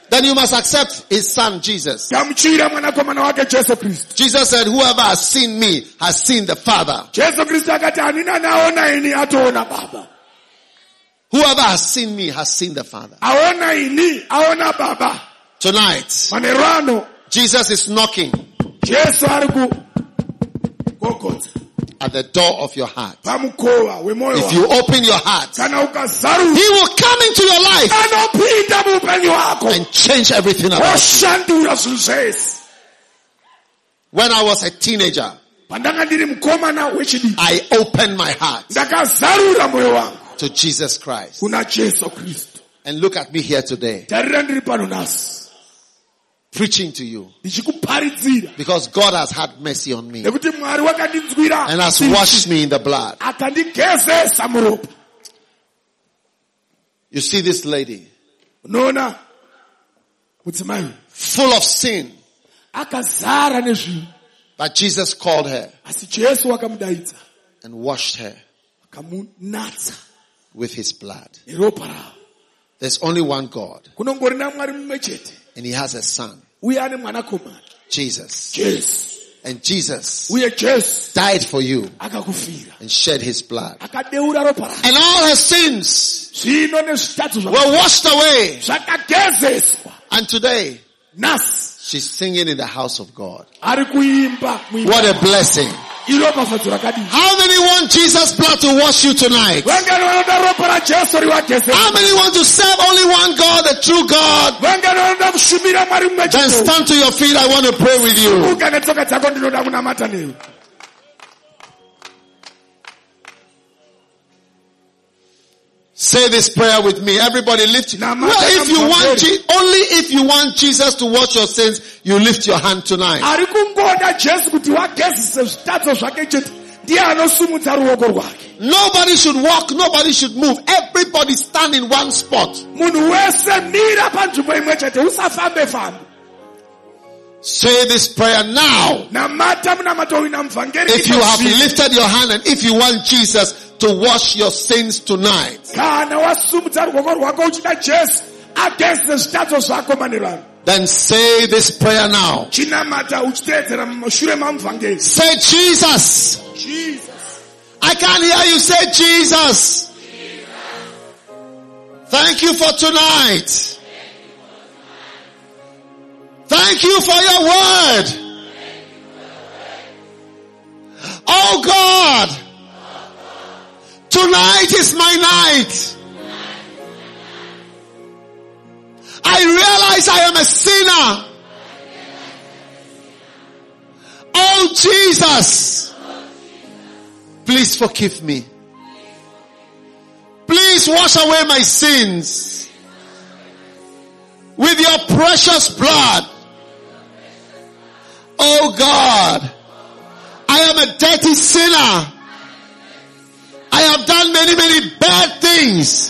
then you must accept his son Jesus. tamuchira mwanakomana wake Jesu Kristu. Jesus said, whoever has seen me has seen the Father. Jesu Kristu akati anina naona ini atoona Baba. Whoever has seen me has seen the Father. Aona ini aona Baba. Tonight, Manerano Jesus is knocking Jesu ariku kokota at the door of your heart. pamukowa wemoyo If you open your heart, kana ukazaru he will come into your life anopinda muupenyu wako and change everything about you. oshandura zvinhu zvese. When I was a teenager, Pandanga ndiri mukomana wechidiki I opened my heart ndakazarura mwoyo wangu to Jesus Christ. kuna Jesu Kristu. And look at me here today, Tarira ndiri pano nhasi preaching to you, ndichikuparidzira because God has had mercy on me nekuti Mwari wakandinzwira and has washed me in the blood. akandigezesa muropa. You see this lady, Unoona mudzimai full of sin, akazara nezvinhu, but Jesus called her asi Jesu wakamudaidza and washed her akamunatsa with his blood. neropa ravo. There's only one God, Kunongorina Mwari mumwe chete and he has a son, uye ane mwanakomana Jesus. Jesu, And Jesus uye Jesu died for you akakufira and shed his blood. akadeura ropa rake. And all her sins Zvino nezvitatu zva- were washed away. zvakagezeswa. And today, Nhasi she's singing in the house of God. ari kuimba muimba. What a blessing. Iropafadzo rakadini. How many want Jesus' blood to wash you tonight? Vangani vanoda ropa raJesu riwagezesa. How many want to serve only one God, the true God? Vangani vanoda kushumira Mwari mumwe Then chete. stand to your feet. I want to pray with you. Muka netsoka dzako ndinoda kunamata newe. Say this prayer with me. Everybody lift. Now, Well, if you Madam, want, Je- only if you want Jesus to wash your sins, you lift your hand tonight. Ari kungoda Jesu kuti wagezise zvitatu zvake chete. Ndiye anosumudza ruoko rwake. Nobody should walk. Nobody should move. Everybody stand in one spot. Munhu wese mira panzvimbo imwe chete usafambe fambe. Say this prayer now. Namata munamato wina muvhangeri. If you have lifted your hand and if you want Jesus to wash your sins tonight, Kana wasumudza ruoko rwako uchida Jesu agezise zvitatu zvako manerano. then say this prayer now. Chinamata uchiteedzera mushure mamuvhangeri. Say, Jesus. Jesus. I can't hear you say, Jesus. Thank you for tonight. Thank you for your word. Oh God. Tonight is my night. I realize I am a sinner. Oh Jesus. Please forgive me. Please wash away my sins with your precious blood. Oh God, I am a dirty sinner. I have done many, many bad things.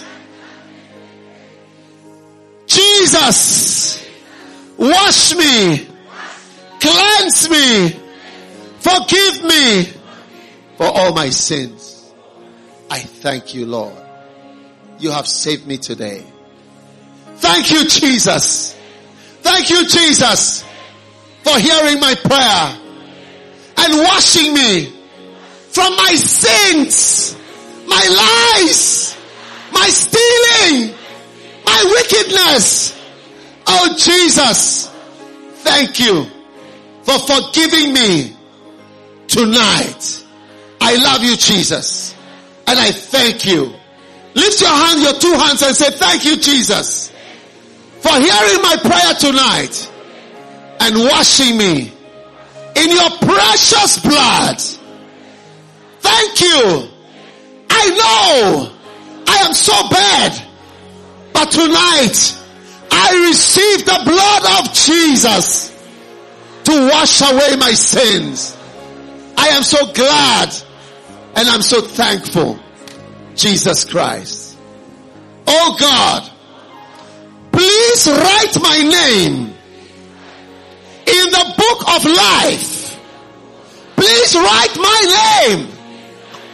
Jesus, wash me, cleanse me, forgive me for all my sins. I thank you, Lord. You have saved me today. Thank you, Jesus. Thank you, Jesus, for hearing my prayer and washing me from my sins, my lies, my stealing, my wickedness. Oh Jesus, thank you for forgiving me tonight. I love you, Jesus, and I thank you. Lift your hand, your two hands, and say, thank you, Jesus, for hearing my prayer tonight and washing me in your precious blood. Thank you. I know I am so bad, but tonight I receive the blood of Jesus to wash away my sins. I am so glad and I'm so thankful. Jesus Christ. Oh God, please write my name in the book of life. Please write my name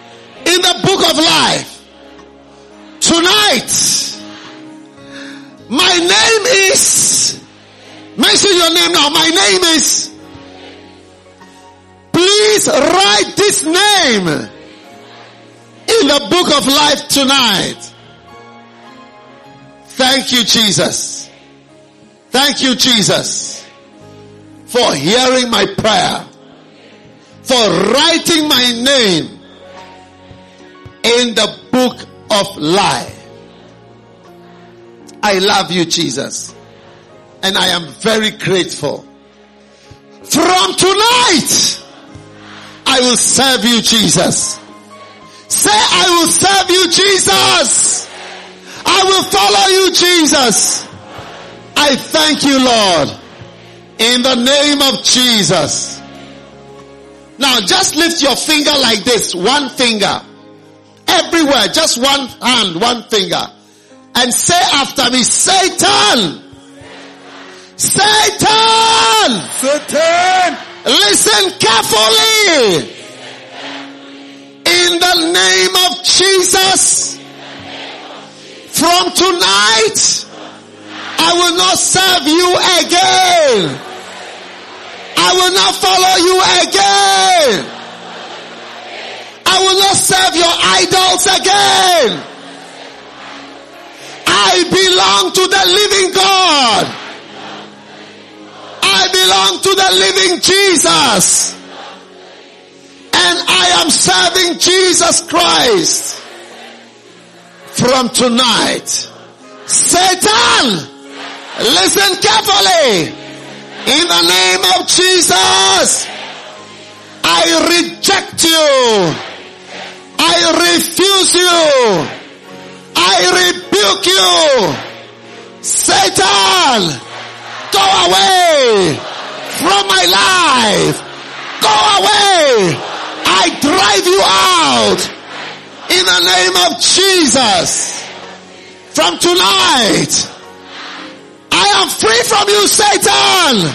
in the book of life. Tonight, My name is, mention your name now. My name is, please write this name in the book of life tonight. Thank you, Jesus. Thank you, Jesus, for hearing my prayer, for writing my name in the book of life. I love you, Jesus, and I am very grateful. From tonight, I will serve you, Jesus. Say, I will serve you, Jesus. I will follow you, Jesus. I thank you, Lord, in the name of Jesus. Now just lift your finger like this, one finger. Everywhere, just one hand, one finger. And say after me, Satan! Satan! Satan! Listen carefully. In the name of Jesus, from tonight, I will not serve you again. I will not follow you again. I will not serve your idols again. I belong to the living God. I belong to the living Jesus. And I am serving Jesus Christ. From tonight, Satan, listen carefully. In the name of Jesus, I reject you. I refuse you. I rebuke you. Satan, go away from my life. Go away. I drive you out in the name of Jesus. From tonight, I am free from you, Satan.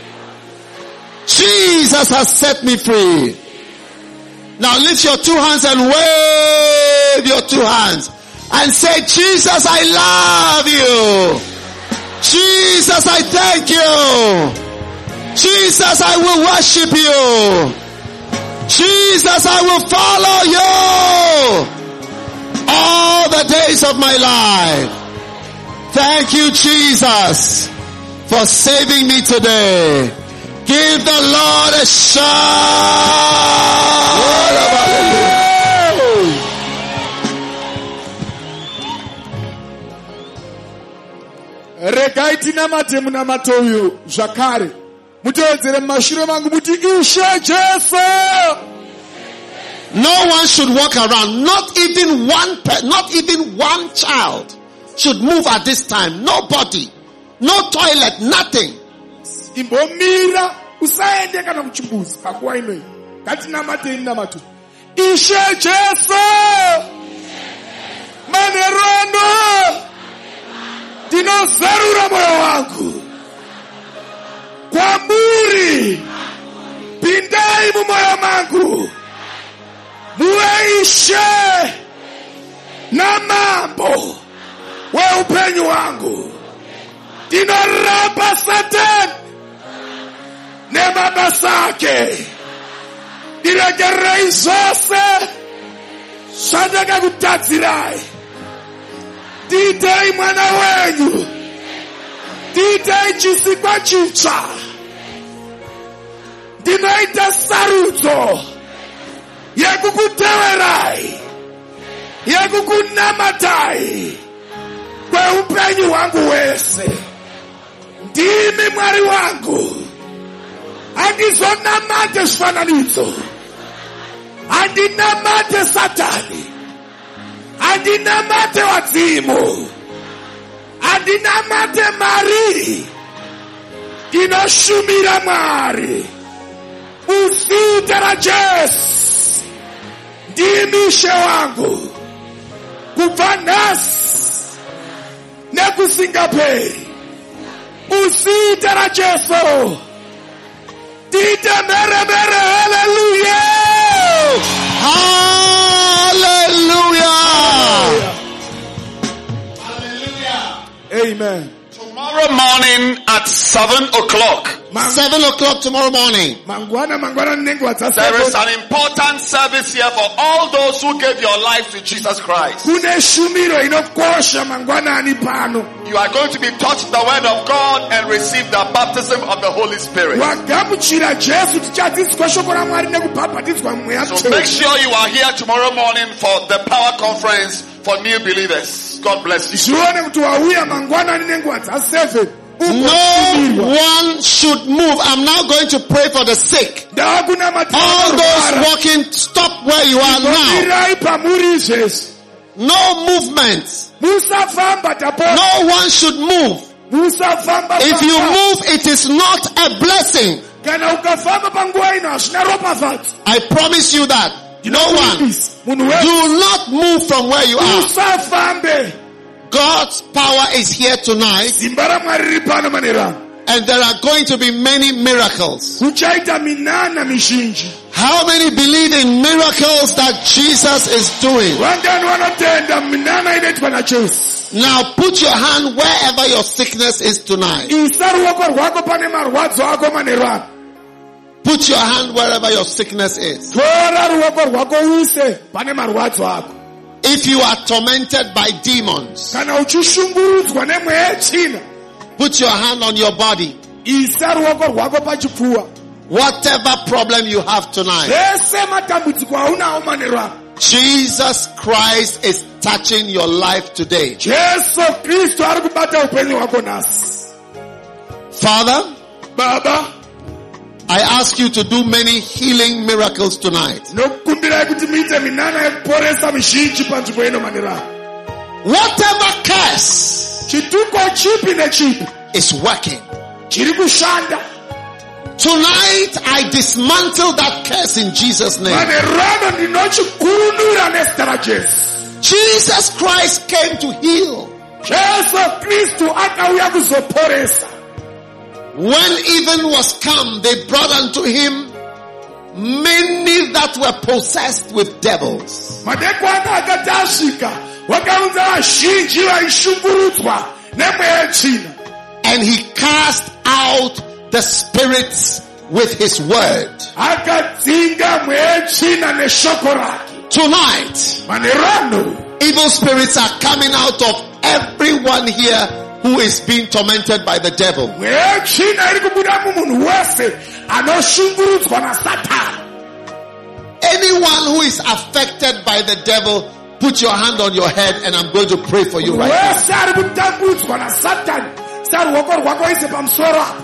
Jesus has set me free. Now lift your two hands and wave your two hands and say, Jesus, I love you. Jesus, I thank you. Jesus, I will worship you. Jesus, I will follow you all the days of my life. Thank you, Jesus, for saving me today. Give the Lord a shout of hallelujah. Regai tinamate munamato uyu zvakare. Mutevedzere mumashure mangu muti Ishe Jesu. No one should walk around, not even one pe- not even one child should move at this time. Nobody, no toilet, nothing. Imbomira usaende kana kuchimbuzi pakuwa inoyi. Ngatinamate namato. Ishe Jesu. Manerono. Dinozarura moyo wangu. Kwamuri. Pindai mu moyo mangu. Muishe na mambo we upenyu wangu. Dinorapa Satan ne mabasake. Diregerei zose sadaka kutatsirai. Ditei mwana wenyu. Ditei chisikwa chicha. Dinoita sarudzo yekukuteverai, yekukunamatai kweupenyu wangu wese. Ndimi Mwari wangu. Andizonamate zvifananidzo. Andinamate Satani. Andinamate wadzimu. Andinamate mari inoshumira Mwari. Ufita ra Jesu. Ndimi Ishe wangu. Kubva nhasi nekusingaperi. Uzita ra Jesu. Dite mere mere. Hallelujah. Hallelujah. Amen. Amen. Tomorrow morning at seven o'clock, Seven o'clock tomorrow morning. Mangwana mangwana nenguva there is dzaseko an important service here for all those who gave your life to Jesus Christ. kune shumiro inokosha mangwanani pano. You are going to be taught the word of God and receive the baptism of the Holy Spirit. Wagamuchira Jesu tichadzidziswa shoko raMwari nekubhabhatidzwa mweya So make sure you are here tomorrow morning for the power conference for new believers. God bless you. zvione kuti wauya mangwanani nenguva dzaseven. No one should move. I'm now going to pray for the sick. ndava kunamata All those walking, stop where you are now. mirai pamuri izvezvi. No movement. Musafamba tapo. No one should move. Musafamba. If you pamba. move, it is not a blessing. Kana ukafamba panguva ino hazvina ropafadzo. I promise you that. No one. Munhu wese Do not move from where you are. usafambe. God's power is here tonight, Simba raMwari riri pano manera. and there are going to be many miracles. Kuchaita minana mizhinji. How many believe in miracles that Jesus is doing? Vangani vanotenda minana inoitwa naJesu. Now put your hand wherever your sickness is tonight. Isa ruoko rwako pane marwadzo ako manera. Put your hand wherever your sickness is. Tora ruoko rwako uise pane marwadzo ako. If you are tormented by demons, Kana uchishungurudzwa nemweya yetsvina. put your hand on your body. Isa ruoko rwako pachipfuva. Whatever problem you have tonight, Zvese matambudziko aunawo manera. Jesus Christ is touching your life today. Jesu Kristu ari kubata upenyu hwako nhasi. Father, Baba, I ask you to do many healing miracles tonight. nokukumbirai kuti muite minana yekuporesa mizhinji panzvimbo ino manera. Whatever curse Chituko chipi nechipi is working. chiri kushanda. Tonight I dismantle that curse in Jesus' name. Manerano ndinochikunura nezita raJesu. Jesus Christ came to heal. Jesu Kristu akauya kuzoporesa. When even was come, they brought unto him many that were possessed with devils. Madekwana akati asvika, wakaunza vazhinji vaishungurudzwa nemweya yetsvina. And he cast out the spirits with his word. Akadzinga mweya yetsvina neshoko rake. Tonight, Manerano, evil spirits are coming out of everyone here who is being tormented by the devil. mweya yetsvina iri kubuda mumunhu wese anoshungurudzwa naSatani. Anyone who is affected by the devil, put your hand on your head and I'm going to pray for you right now. Wese ari kutambudzwa naSatani. Sa ruoko rwako ise pamusoro apo.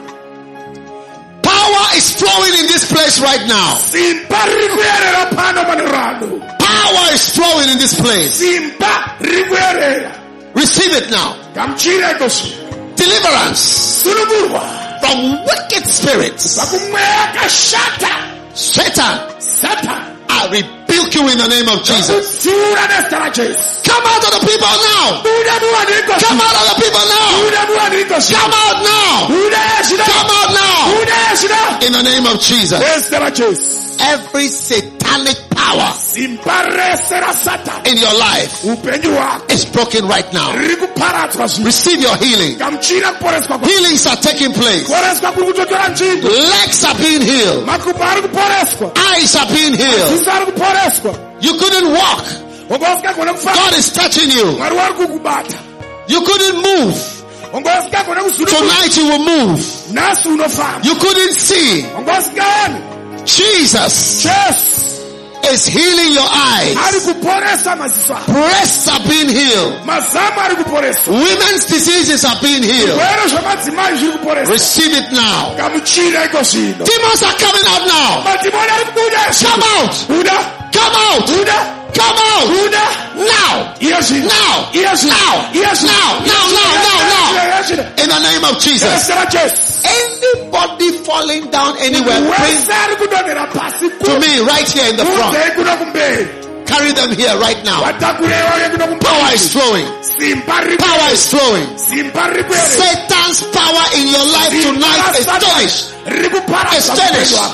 Power is flowing in this place right now. Simba riri kuyerera pano manerano. Power is flowing in this place. Simba riri kuyerera. Receive it now. Gamuchira ikosi. Deliverance Sunungurwa. from wicked spirits. Pakumweya akashata. Satan, Satan. I rebuke you in the name of Jesus. Kudziura nezita raJesu. Come out of the people now. Buda muvanhu ikosi. Come out of the people now. Buda muvanhu ikosi. Come out now. Buda yezvida. Come out now. Buda yezvida. In the name of Jesus. Nezita raJesu. Every satanic power Simba rese raSatani. in your life Upenyu hwako. is broken right now. Riri kuparadzwa zvinhu. Receive your healing. Gamuchira kuporeswa kwako. Healings are taking place. Kuporeswa kuri kutotora nzvimbo. Legs are being healed. Makumbo ari kuporeswa. Eyes are being healed. Ziso ari kuporeswa. You couldn't walk. Wanga usingagone kufamba. God is touching you. Mwari wari kukubata. You couldn't move. Wanga usingagone kusununguka. Tonight you will move. Nhasi unofamba. You couldn't see. Wanga usingaoni. Jesus Jesu is healing your ari eyes. kuporesa maziso ako. Breasts are being healed. Mazamu ari kuporeswa. Women's diseases are being healed. Zvirwere zvamadzimai zviri kuporeswa. Receive it now. Gamuchira iko zvino. Demons are coming out now. Madhimoni ari kubuda. Come out. Buda. Come out. Buda. Come out. Buda. Now. Iyo zvino. Now. Iyo zvino. Now. Iyo zvino. Now. Now. Now. Now. Now. Iyo zvino. In the name of Jesus. Nezita raJesu. Anybody falling down anywhere, bring Wese ari kudonhera pasi. to me right here in the front. Kudzei kuno kumberi. Carry them here right now. Vatakurei vauye kuno kumberi. Power is flowing. Simba riri Power kuyerera. is flowing. Simba riri kuyerera. Satan's power in your life tonight is finished. Riri kuparadza It's finished. upenyu hwako.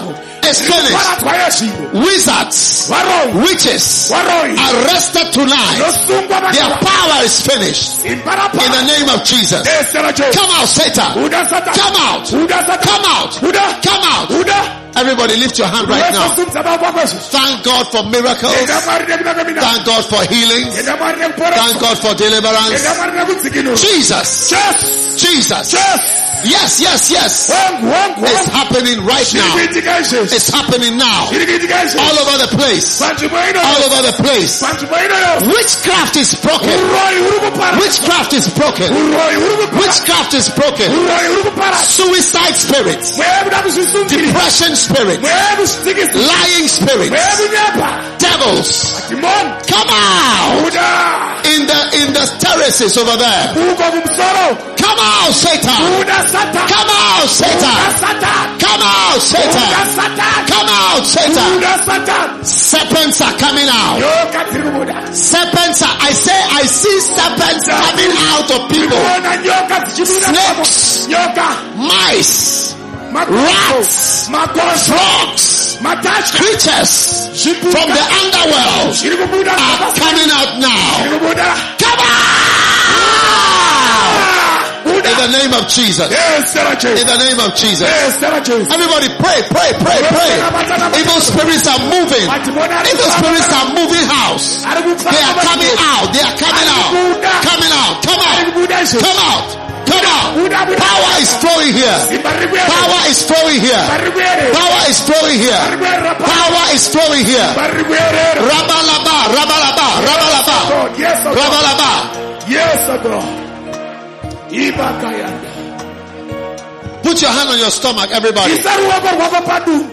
is finished. paradzwa yezvinhu Wizards, varoi witches, varoi arrested tonight. zosungwa Their vaka power is finished. simba In the rapara name of Jesus. ezita rajesu Come out, Satan. buda satani Come out. buda satani Come out. buda Come out. buda Everybody lift your hand right now. wesosumudza maoko kwezvo Thank God for miracles. enda mwari nekunaka mina Thank God for healings. enda mwari Thank nekuporesa God for deliverance. enda mwari nekudzikinura Jesus. jesu Jesus. jesu Yes, yes, yes. wangu wangu It's wangu happening right zviri now. kuitika izvezvi It's happening now. zviri kuitika All izvezvi over the place. panzvimbo All inoyo over the place. panzvimbo inoyo Witchcraft is broken. uroi uri kupara Witchcraft is broken. uroi uri kupara Witchcraft is broken. uroi uri kupara Suicide spirits. mweya kuda kuzvisungirira Depression spirits. mweya kuzvitikisa Lying spirits. mweya kunyepa Devils. demoni Come out. buda In the, in the terraces over there. uko kumusoro Come out, Satan. buda satani Come out, buda Satan. satani Come out, buda Satan. satani Come out, Satan. buda satani Serpents are coming out. nyoka dziri kubuda Serpents are, I say, I see serpents coming out of people. kuona nyoka dzichibuda Snakes, nyoka mice, makoso rats, makoso frogs, matasha creatures zvipuka from the underworld zviri kubuda are coming out now. zviri kubuda Come out! buda In the name of Jesus. ezera In jesu the name of Jesus. ezera jesu Everybody pray, pray, pray, pray. Evil spirits are moving. matimoni ari Evil spirits are moving house. ari They are coming out. They are coming out. Coming out. Come ari out. kubuda izvo Come out. Come out. buda buda Power is flowing here. simba riri kuyerera Power is flowing here. riri kuyerera Power is flowing here. riri kuyerera pa Power is flowing here. riri kuyerera Rabalaba, rabalaba, rabalaba, God yes oh God rabalaba. yes oh God ibakayanda Put your hand on your stomach, everybody. isa ruoko rwako padumbu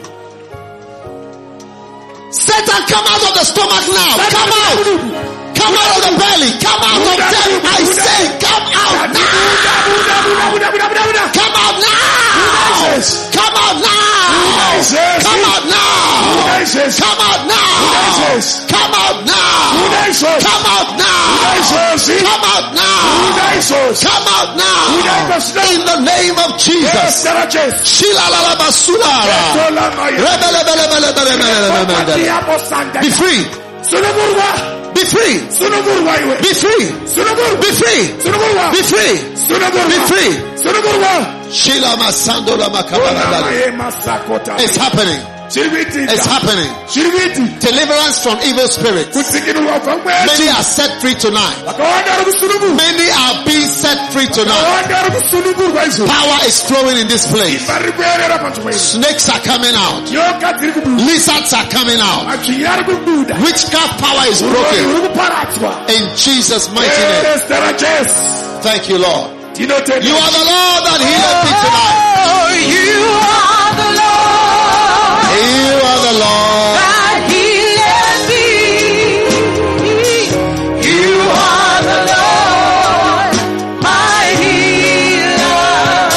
Satan, come out of the stomach now. Come out. Come out of the belly. Come out of them. I say, come out now. buda buda buda buda buda buda Come out now. Come out now. Come out now. buda izvezvi Come out now. Come out buda now. izvezvi Come out buda now. izvezvi Come out buda now. izvezvi Come out now. In the name of Jesus. ezera jesu Shilalalabasulala. tola maya Rebelebelebelebelebelebele. yaposanda Be free. sunogurwa Be free. sunogurwa iwe Be free. sunogurwa Be free. sunogurwa Be free. sunogurwa Be free. sunogurwa Shila masandola makabalala. Ola masakota It's happening. zviri kuitika It's happening. zviri kuitika Deliverance from evil spirits. kudzikinurwa kubva Many mwechi are set free tonight. vakawanda vari kusunungurwa Many are being set free tonight. vakawanda vari kusunungurwa izvo Power is flowing in this place. vari kuyerera panzvimbo ino Snakes are coming out. nyoka dziri kubuda Lizards are coming out. matsvinyi ari kubuda Witchcraft power is uroi broken. uri kuparadzwa In Jesus' mighty name. ezera jesu Thank you, Lord. tinotenda You are the Lord that healeth me tonight. Oh, you are the Lord You are the Lord. that healeth me. You are the Lord, my healer.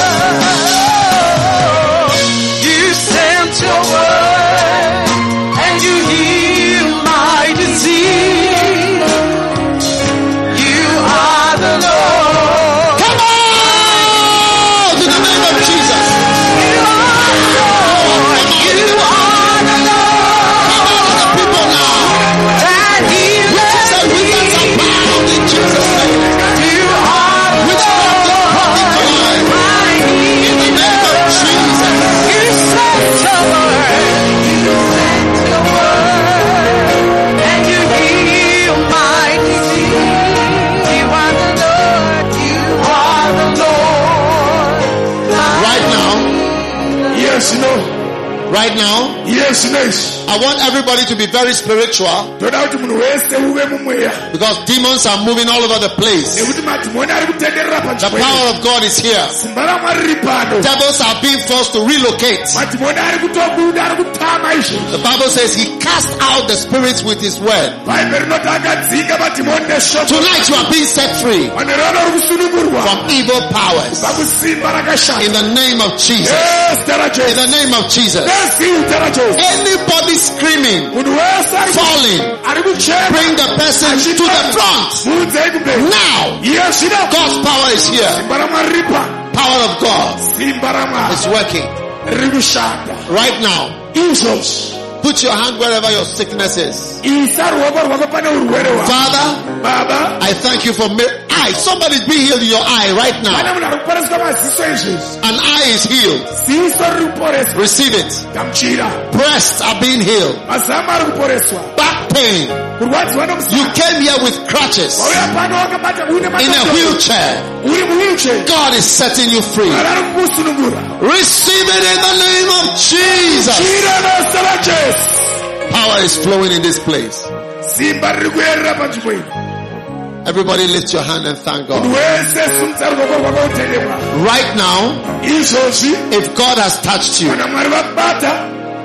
You sent your word and you healed my disease. You are the Lord. Come out in the name of Jesus. You are the Lord. You are the Lord The people now. that Witches healeth and me. wizards are bound in Jesus' name. You are the Witchcraft is broken tonight. my In the name of Jesus. You sent your word. You sent your word. And you heal my disease. You are the Lord. You are the Lord. Right now, yes no right now, yes no izvi I want everybody to be very spiritual toda kuti munhu wese uve mumweya because demons are moving all over the place. nekuti madhimoni ari kutenderera The panzvimbo ino power of God is here. simba ramwari riri pano Devils are being forced to relocate. madhimoni ari kutobuda ari kutama izvezvi The Bible says he cast out the spirits with his word. bhaibheri rinoti akadzinga madhimoni neshoko Tonight you are being set free vanhu rano ri kusunungurwa from evil powers. pakusimba In rakashanda the name of Jesus. ezita In rajesu the name of Jesus. nezita rajesu Anybody screaming, munhu wese ari falling, ari kuchema bring the person to the front. muunzei kumberi Now, iye zvino God's power is here. simba ramwari riri pano Power of God simba ramwari is working riri kushanda right now. izvozvi Put your hand wherever your sickness is. isa ruoko rwako pane urwere hwako. Father, Baba, I thank you for mir- eye. Somebody be healed in your eye right pane now. munhu ari kuporeswa maziso izvezvi. An eye is healed. Ziso riri kuporeswa. Receive it. Gamuchira. Breasts are being healed. Mazamu ari kuporeswa. Back pain. Kurwadziwa You nomusana. came here with crutches Wauya pano wakabata une in a matondoro. wheelchair. Uri muwheelchair. God is setting you free. Mwari ari kukusunungura. Receive it in the name of Jesus. Chira basa raJesu. Power is flowing in this place. Simba riri kuyerera panzvimbo ino. Everybody lift your hand and thank God. Munhu wese simudza ruoko rwako utendemwa. Right now, Izvozvi if God has touched you, kana Mwari vakubata,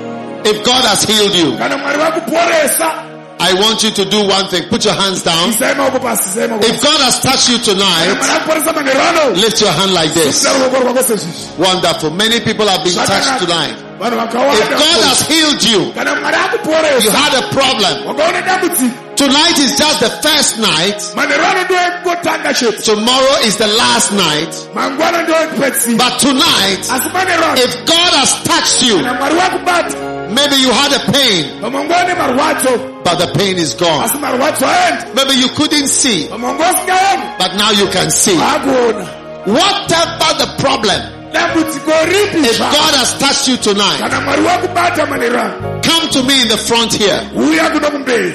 if God has healed you, kana Mwari vakuporesa, I want you to do one thing. Put your hands down. isai maoko pasi, isai maoko If pasi. God has touched you Kana tonight, Mwari akuporesa manherano, lift your hand like this. simudza ruoko rwako sezvizvi. Wonderful. Many people have been touched tonight. Vanhu If vakawanda. God has healed you, Kana Mwari you akuporesa, had a problem. wakaona dambudziko. Tonight is just the first night. Manherano ndiwo ekungotanga chete. Tomorrow is the last night. Mangwana ndiwo ekupedzisira. But tonight, Asi manherano, if God has touched you, kana Mwari vakubata, maybe you had a pain, pamangwana une marwadzo, but the pain is gone. asi marwadzo aenda. Maybe you couldn't see, Pamangwana usikaoni, but now you can see. akuona. Whatever the problem, Dambudziko ripi if zvaro. God has touched you tonight, Kana Mwari vakubata manherano, come to me in the front here. uya kuno kumberi.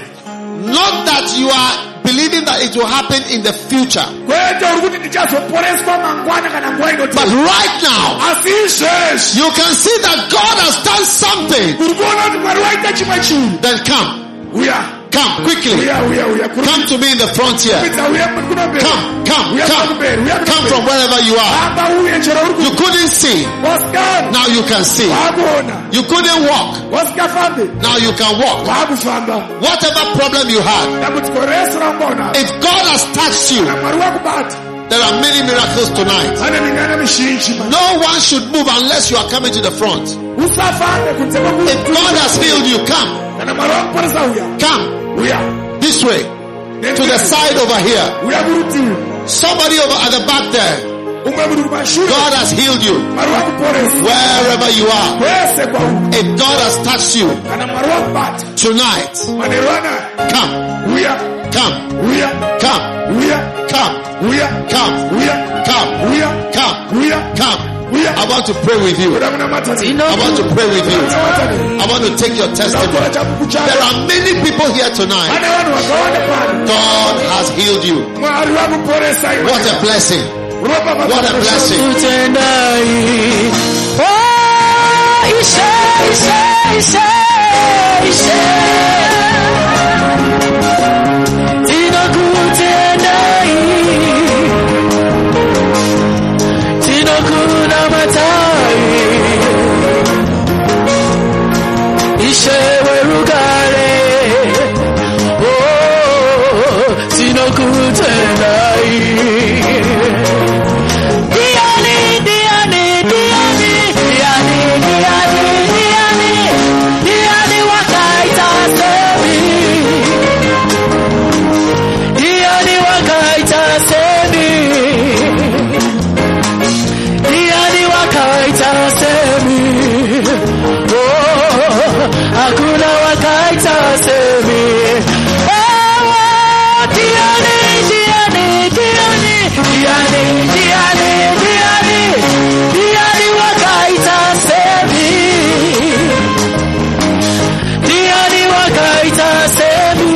Not that you are believing that it will happen in the future, Kwete uri kuti ndichazoporeswa mangwana kana nguva but inoti. right now, Asi izvezvi you can see that God has done something. uri kuona kuti Mwari waita chimwe chinhu. Then come, Uya, come quickly. uya, uya, uya. Come to me in the front here. Kurumidza, uya kuno mberi. Come, come, Uya come. kumberi, uya kuno Come mberi. from wherever you are. Hamba uye chero uri You kuti couldn't see, wasikana. now you can see. Wakuona. You couldn't walk, Wasikafambe. now you can walk. Wakufamba. Whatever problem you had, Dambudziko rese raungaona. if God has touched you, Kana Mwari wakubata. there are many miracles tonight. Pane mingana mizhinji man. No one should move unless you are coming to the front. Usafambe kunze If kwekuti. God has healed you, come, Kana Mwari wakuporesa uya. come Uya. this way, to the side over here. Uya kurutivi. Somebody over at the back there. Umwe muri kumashure. God has healed you Mwari wakuporesa. wherever you are. Kwese kwauri. If God has touched you Kana Mwari wakubata. tonight, Manheru anaya. come, Uya. come, Uya. come, Uya. come, Uya. come, Uya. come, Uya. come, Uya. come. Uya. I want to pray with you. Uda kunamata nini? I want to pray with you. Kunamata nini? I want to take your Unakuwa testimony. chapupu chako. There are many people here tonight. Pane vanhu vakawanda pano. God has healed you. Mwari wakuporesa iwe. What a blessing. Ropa What a pakati. blessing. Utendai. Oh, Ishe, Ishe, Ishe, Ishe. Tinokutendai. Tinokunamatai. Ishe werugare. Oh, tinokutendai. Diani, Diani, Diani, Diani, Diani, Diani, Diani wakaita semi. Diani wakaita semi. Diani wakaita semi. Oh, hakuna wakaita semi. Oh, Diani, Diani, Diani, Diani, Diani, Diani, Diani wakaita semi. Diani wakaita semi.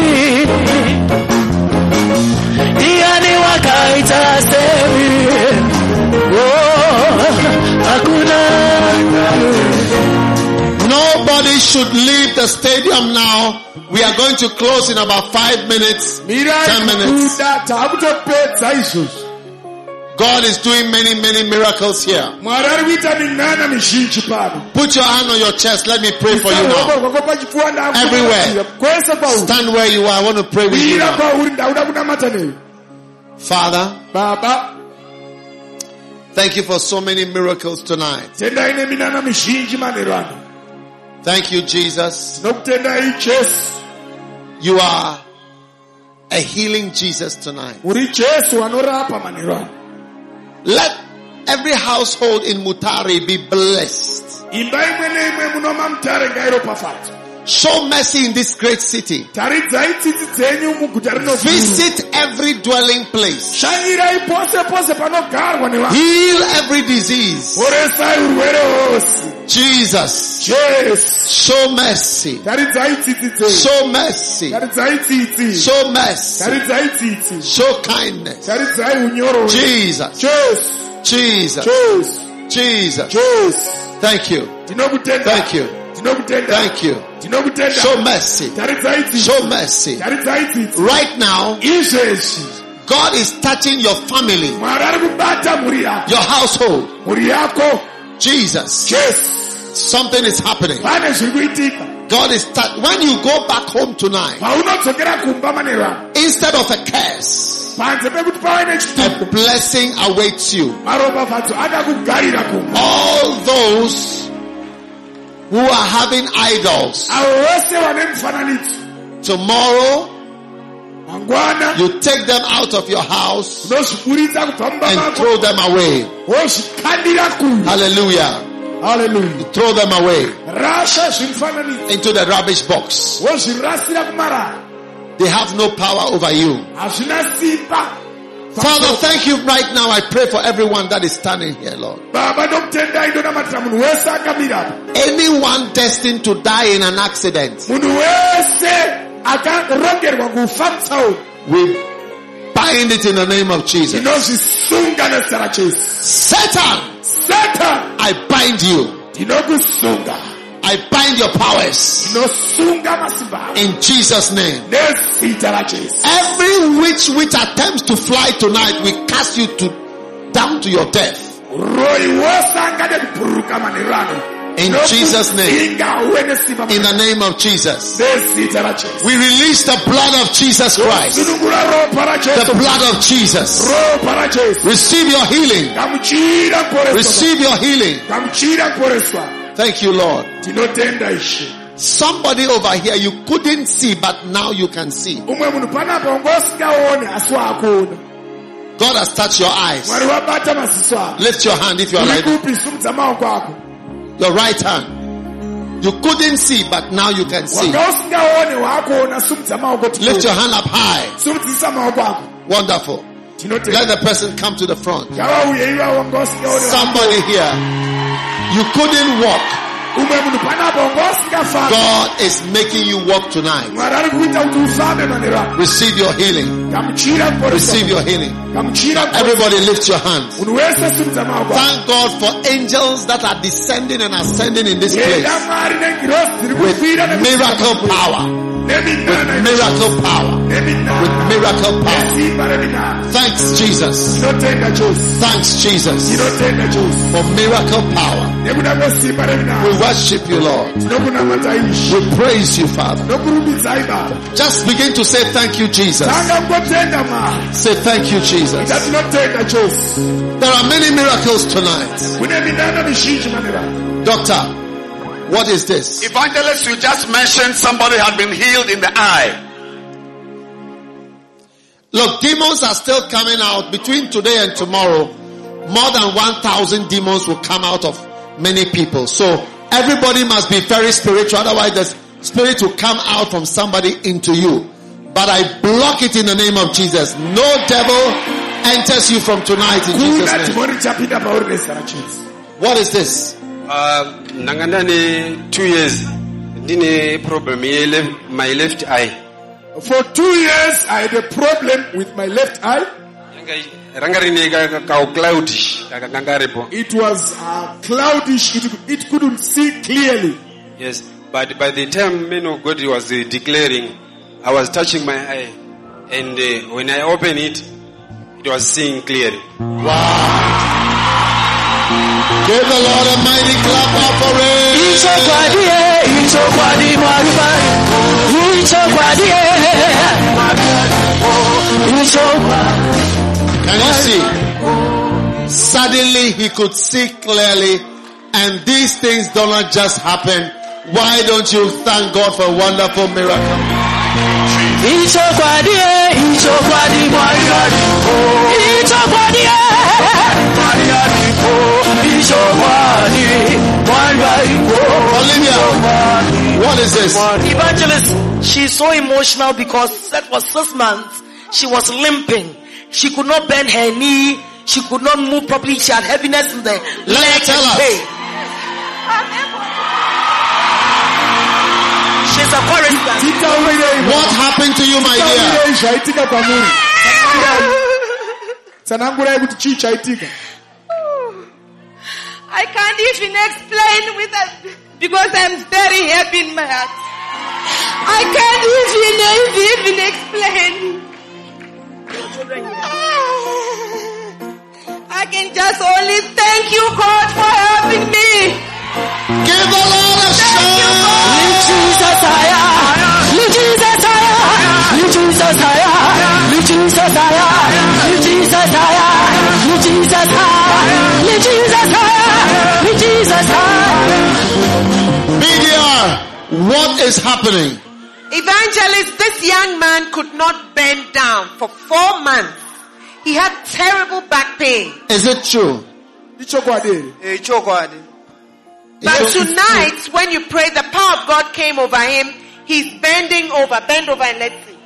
Diani wakaita semi. Oh, hakuna. Nobody should leave the stadium now. We are going to close in about five minutes, Mirai ten minutes. kuda taakutopedza izvozvo. God is doing many, many miracles here. Mwari ari kuita minana mizhinji pano. Put your hand on your chest. Let me pray for you Ruoko now. rwako pachifuva ndakuda Everywhere. kubatira. Kwese kwauri. Stand where you are. I want to pray with you Mira now. kwauri ndauda kunamata newe. Father, Baba, thank you for so many miracles tonight. tendai neminana mizhinji manheru ano. Thank you, Jesus. Nokutendai Jesu. You are a healing Jesus tonight. Uri Jesu anorapa manheru ano. Let every household in Mutare be blessed. imba imwe neimwe munoma mutare ngairopafadzwe. Show mercy in this great city. Taridzai tsitsi dzenyu muguta rinokuru. Visit every dwelling place. Shanyirai pose pose panogarwa nevanhu. Heal every disease. Poresai urwere hwose. Jesus. Jesu. Show mercy. Taridzai tsitsi dzenyu. Show mercy. Taridzai tsitsi. Show mercy. Taridzai tsitsi. Show kindness. Taridzai unyoro. Jesus. Jesu. Jesus. Jesu. Jesus. Jesu. Thank you. Tinokutenda. Thank you. Tinokutenda. Thank you. Tinokutenda. Show mercy. Taridzai tsitsi. Show mercy. Taridzai tsitsi. Right now, Izvezvi. God is touching your family, Mwari ari kubata mhuri yako. your household. Mhuri yako. Jesus. Jesu. Something is happening. Pane zviri kuitika. God is touch. When you go back home tonight, Paunodzokera kumba mane vanhu. instead of a curse, Panze pekuti pave a nechituko. blessing awaits you. Maropafadzo akakugarira kumba. All those who are having idols, Avo vose vane mufananidzo. tomorrow Mangwana. you take them out of your house Unozviburitsa kubva mumba and mako. throw them away. Wozvikandira kure. Hallelujah. Hallelujah. Throw them away Rasha zvimufananidzo. into the rubbish box. Wozvirasira kumarara. They have no power over you. Hazvina simba. Father, thank you right now. I pray for everyone that is standing here, Lord. Baba ndokutendai ndonamatira munhu wese akamira apa. Anyone destined to die in an accident, Munhu wese akarongerwa kufa mutsaona. we bind it in the name of Jesus. Ndinozvisunga nezita raJesu. Satan, Satan, I bind you. ndinokusunga. I bind your powers Ndinosunga masimba ako. in Jesus' name. Nezita raJesu. Every witch which attempts to fly tonight, we cast you to down to your death. Roi wose angade kubhururuka manherano. In Jesus' name. Ndokupinga uwe nesimba In the name of Jesus. nezita raJesu. We release the blood of Jesus Christ. Sunungura ropa The raJesu. blood of Jesus. Ropa raJesu. Receive your healing. Gamuchira kuporeswa. Receive your healing. Gamuchira kuporeswa. Thank you, Lord. Tinotenda Ishe. Somebody over here you couldn't see, but now you can see. Umwe munhu panapa wanga usingaoni asi wakuona. God has touched your eyes. Mwari wabata maziso ako. Lift your hand if you are Uri like kupi simudza maoko ako. your right hand. You couldn't see, but now you can see. Wanga usingaoni wakuona simudza maoko. Lift your hand up high. Simudzisa maoko ako. Wonderful. Tinotenda. Let the person come to the front. Ngavauye iva wanga usingaoni. Somebody here, you couldn't walk. Umwe munhu panapa wanga usingafambi. God is making you walk tonight. Mwari ari kuita kuti ufambe manherano. Receive your healing. Gamuchira kuporeswa. Receive your healing. Gamuchira kuporeswa. Everybody lift your hands. Munhu wese simudza maoko ako. Thank God for angels that are descending and ascending in this place Yenda Mwari nengirozi dziri with kukwira nekudzika miracle pakwiri. power. Neminana. With miracle power. Neminana. With miracle power. Nesimba reminana. Thanks Jesus. Tinotenda Jesu. Thanks Jesus Tinotenda Jesu. for miracle power. Nekuda kwesimba We reminana. worship you, Lord. Tinokunamata Ishe. We praise you, Father. Nokurumbidzai Baba. Just begin to say thank you, Jesus. Tanga kungotenda Mwari. Say thank you, Jesus. Ita tinotenda Jesu. There are many miracles tonight. Kune minana mizhinji manherano. Doctor, what is this? Evangelist, you just mentioned somebody had been healed in the eye. Look, demons are still coming out between today and tomorrow. More than one thousand demons will come out of many people. So everybody must be very spiritual. Otherwise the spirit will come out from somebody into you. But I block it in the name of Jesus. No devil enters you from tonight in Jesus' Kuna name. timoni chapinda pauri nezita raJesu. What is this? Uh, ndanga ndane two years ndine problem ye left, my left eye. For two years I had a problem with my left eye. Yanga- ranga rine ka- ka- ka cloudish kaka kanga ripo. It was uh, cloudish. It, it couldn't see clearly. Yes, but by the time man of God was uh, declaring, I was touching my eye, and uh, when I opened it, it was seeing clearly. Give the Lord a mighty clap offering. Can you see? Suddenly he could see clearly, and these things do not just happen. Why don't you thank God for a wonderful miracle? Ichokwadi, ichokwadi, mwari oh. Ichokwadi, mwari oh. Ichokwadi, mwari oh. Olivia, what is this? Evangelist, she's so emotional because that was six months. She was limping. She could not bend her knee. She could not move properly. She had heaviness in the leg Tell and us. pain. She's a chorister. What happened to you, my dear? Chaitika kwa muri. Sanangurai kuti chi chaitika. I can't even explain with that because I'm very happy in my heart. I can't even, even explain. I can just only thank you, God, for helping me. Give the Lord a shout. Lift Jesus higher. Lift Jesus higher. Lift Jesus higher. Lift Jesus higher. Lift Jesus higher. Lift Jesus higher. Lift Jesus higher. Lift Jesus higher. B D R, what is happening? Evangelist, this young man could not bend down for four months. He had terrible back pain. Is it true? But tonight, when you pray, the power of God came over him. He's bending over. Bend over and let's see.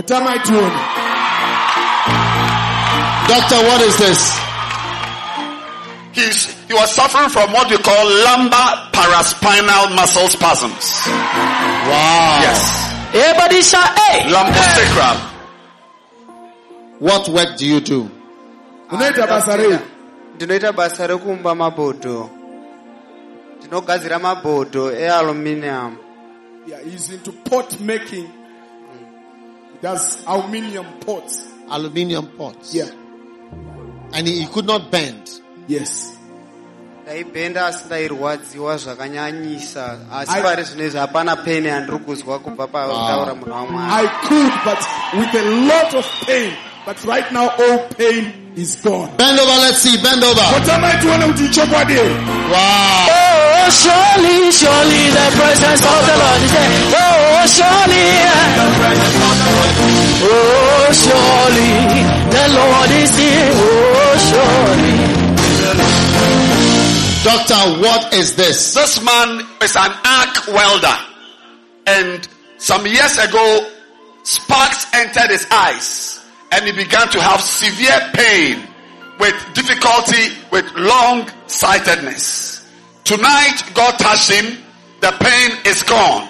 Doctor, what is this? He's, he was suffering from what we call lumbar paraspinal muscle spasms. Wow. Yes. Everybody shout, hey! Lumbosacral. What work do you do? Unaita basare. Ndinoita basa rekumba mabhodho. Ndinogadzira mabhodho ealuminium. Yeah, he's into pot making. He does aluminium pots. Aluminium pots. Yeah. And he, he could not bend. Yes. Ndaibhenda asi ndairwadziwa zvakanyanyisa asi pari zvinezvi hapana peni yandiri kuzwa kubva pautaura munhu waMwari. I could, but with a lot of pain. But right now, all pain is gone. Bend over, let's see. Bend over. What am I doing with Ichokwadi? Wow. Oh, surely, surely the presence of the Lord is there. Oh, surely. Oh, surely the Lord is here. Oh, surely. Doctor, what is this? This man is an arc welder. And some years ago, sparks entered his eyes. And he began to have severe pain with difficulty with long sightedness. Tonight, God touched him. The pain is gone.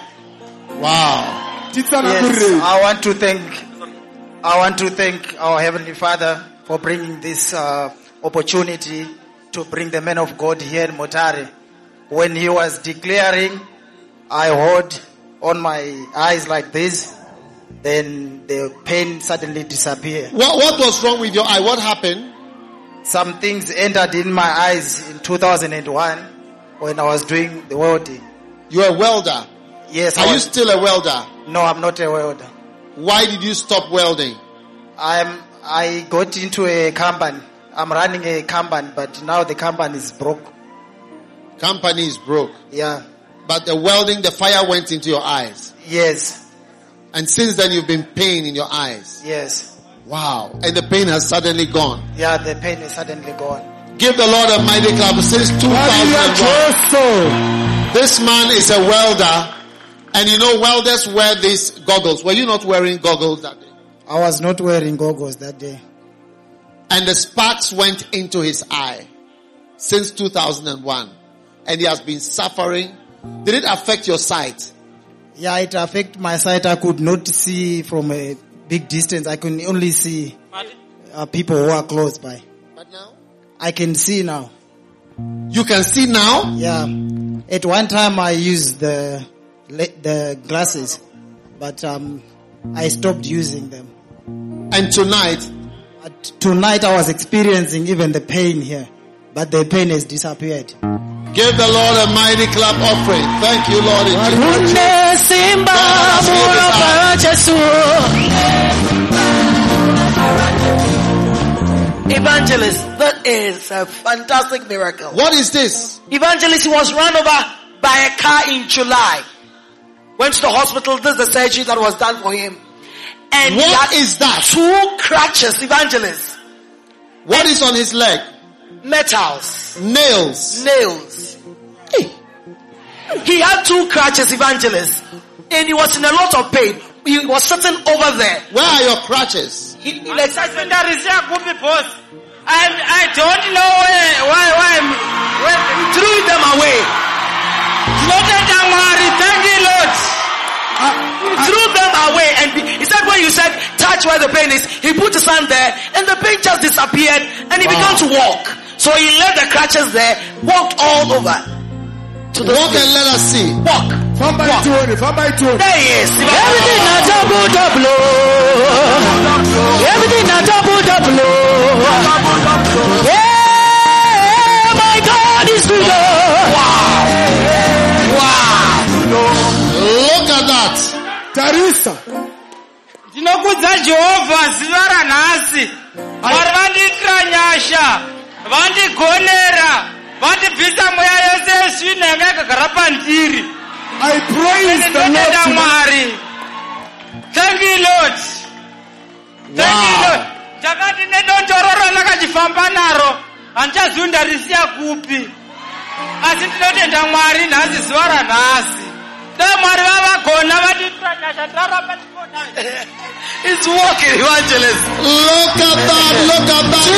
Wow. Yes, I want to thank, I want to thank our Heavenly Father for bringing this uh, opportunity to bring the man of God here in Motare. When he was declaring, I heard on my eyes like this, then the pain suddenly disappeared. What, what was wrong with your eye? What happened? Some things entered in my eyes in two thousand one when I was doing the welding. You are a welder? Yes. Are I you was, still a welder? No, I'm not a welder. Why did you stop welding? I'm, I got into a company. I'm running a company, but now the company is broke. Company is broke. Yeah. But the welding, the fire went into your eyes. Yes. And since then you've been pain in your eyes. Yes. Wow. And the pain has suddenly gone. Yeah, the pain is suddenly gone. Give the Lord a mighty clap. Since two thousand one, this man is a welder. And you know welders wear these goggles. Were you not wearing goggles that day? I was not wearing goggles that day. And the sparks went into his eye since two thousand one. And he has been suffering. Did it affect your sight? Yeah, it affected my sight. I could not see from a big distance. I could only see uh, people who are close by. But now? I can see now. You can see now? Yeah. At one time I used the the glasses, but um, I stopped using them. And tonight? Uh, tonight I was experiencing even the pain here, but the pain has disappeared. Give the Lord a mighty clap offering. Thank you, Lord. In Evangelist, that is a fantastic miracle. What is this? Evangelist, he was run over by a car in July. Went to the hospital, this is the surgery that was done for him. And he What had is that? two crutches, evangelist. What is on his leg? Metals. Nails. Nails. He had two crutches, evangelist. And he was in a lot of pain. He was sitting over there. Where are your crutches? He, he like, boss. I I don't know where why why where he threw them away. Thank you, Lord. He threw them away, and he said, when you said touch where the pain is, he put his hand there, and the pain just disappeared, and he Wow. began to walk. So he left the crutches there, walked all over. To the Walk street. and let us see. Walk. Family Walk. Tony, family Tony. There he is. Everything na double double. Everything na double double. Yeah, my God is good. Wow. Wow. Look at that. Tarisa. Ndinokudza Jehovha zuva ranhasi. Vari vandiitira nyasha, vandigonera, vandibvisa mweya yose yesvina yanga yakagara pandiri. I praise the Lord Ndinotenda tonight. Mwari. Thank you, Lord. Thank you, Wow. Lord. Takati nedondororo ndakachifamba naro, handichazivi ndarisiya kupi. Asi ndinotenda Mwari nhasi zuva ranhasi. Dai Mwari vavagona vandiitira nyasha ndaramba ndikona. It's walking, evangelist. Look at that. Look at that.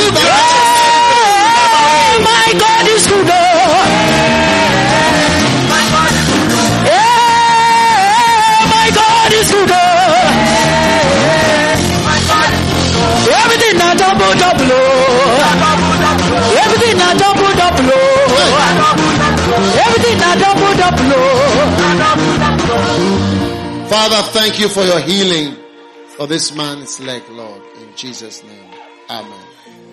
Oh, my God is good. Yeah, my God is good. Everything na double double. Everything na double double. Everything na double double. Father, thank you for your healing for this man's leg, Lord. In Jesus' name. Amen.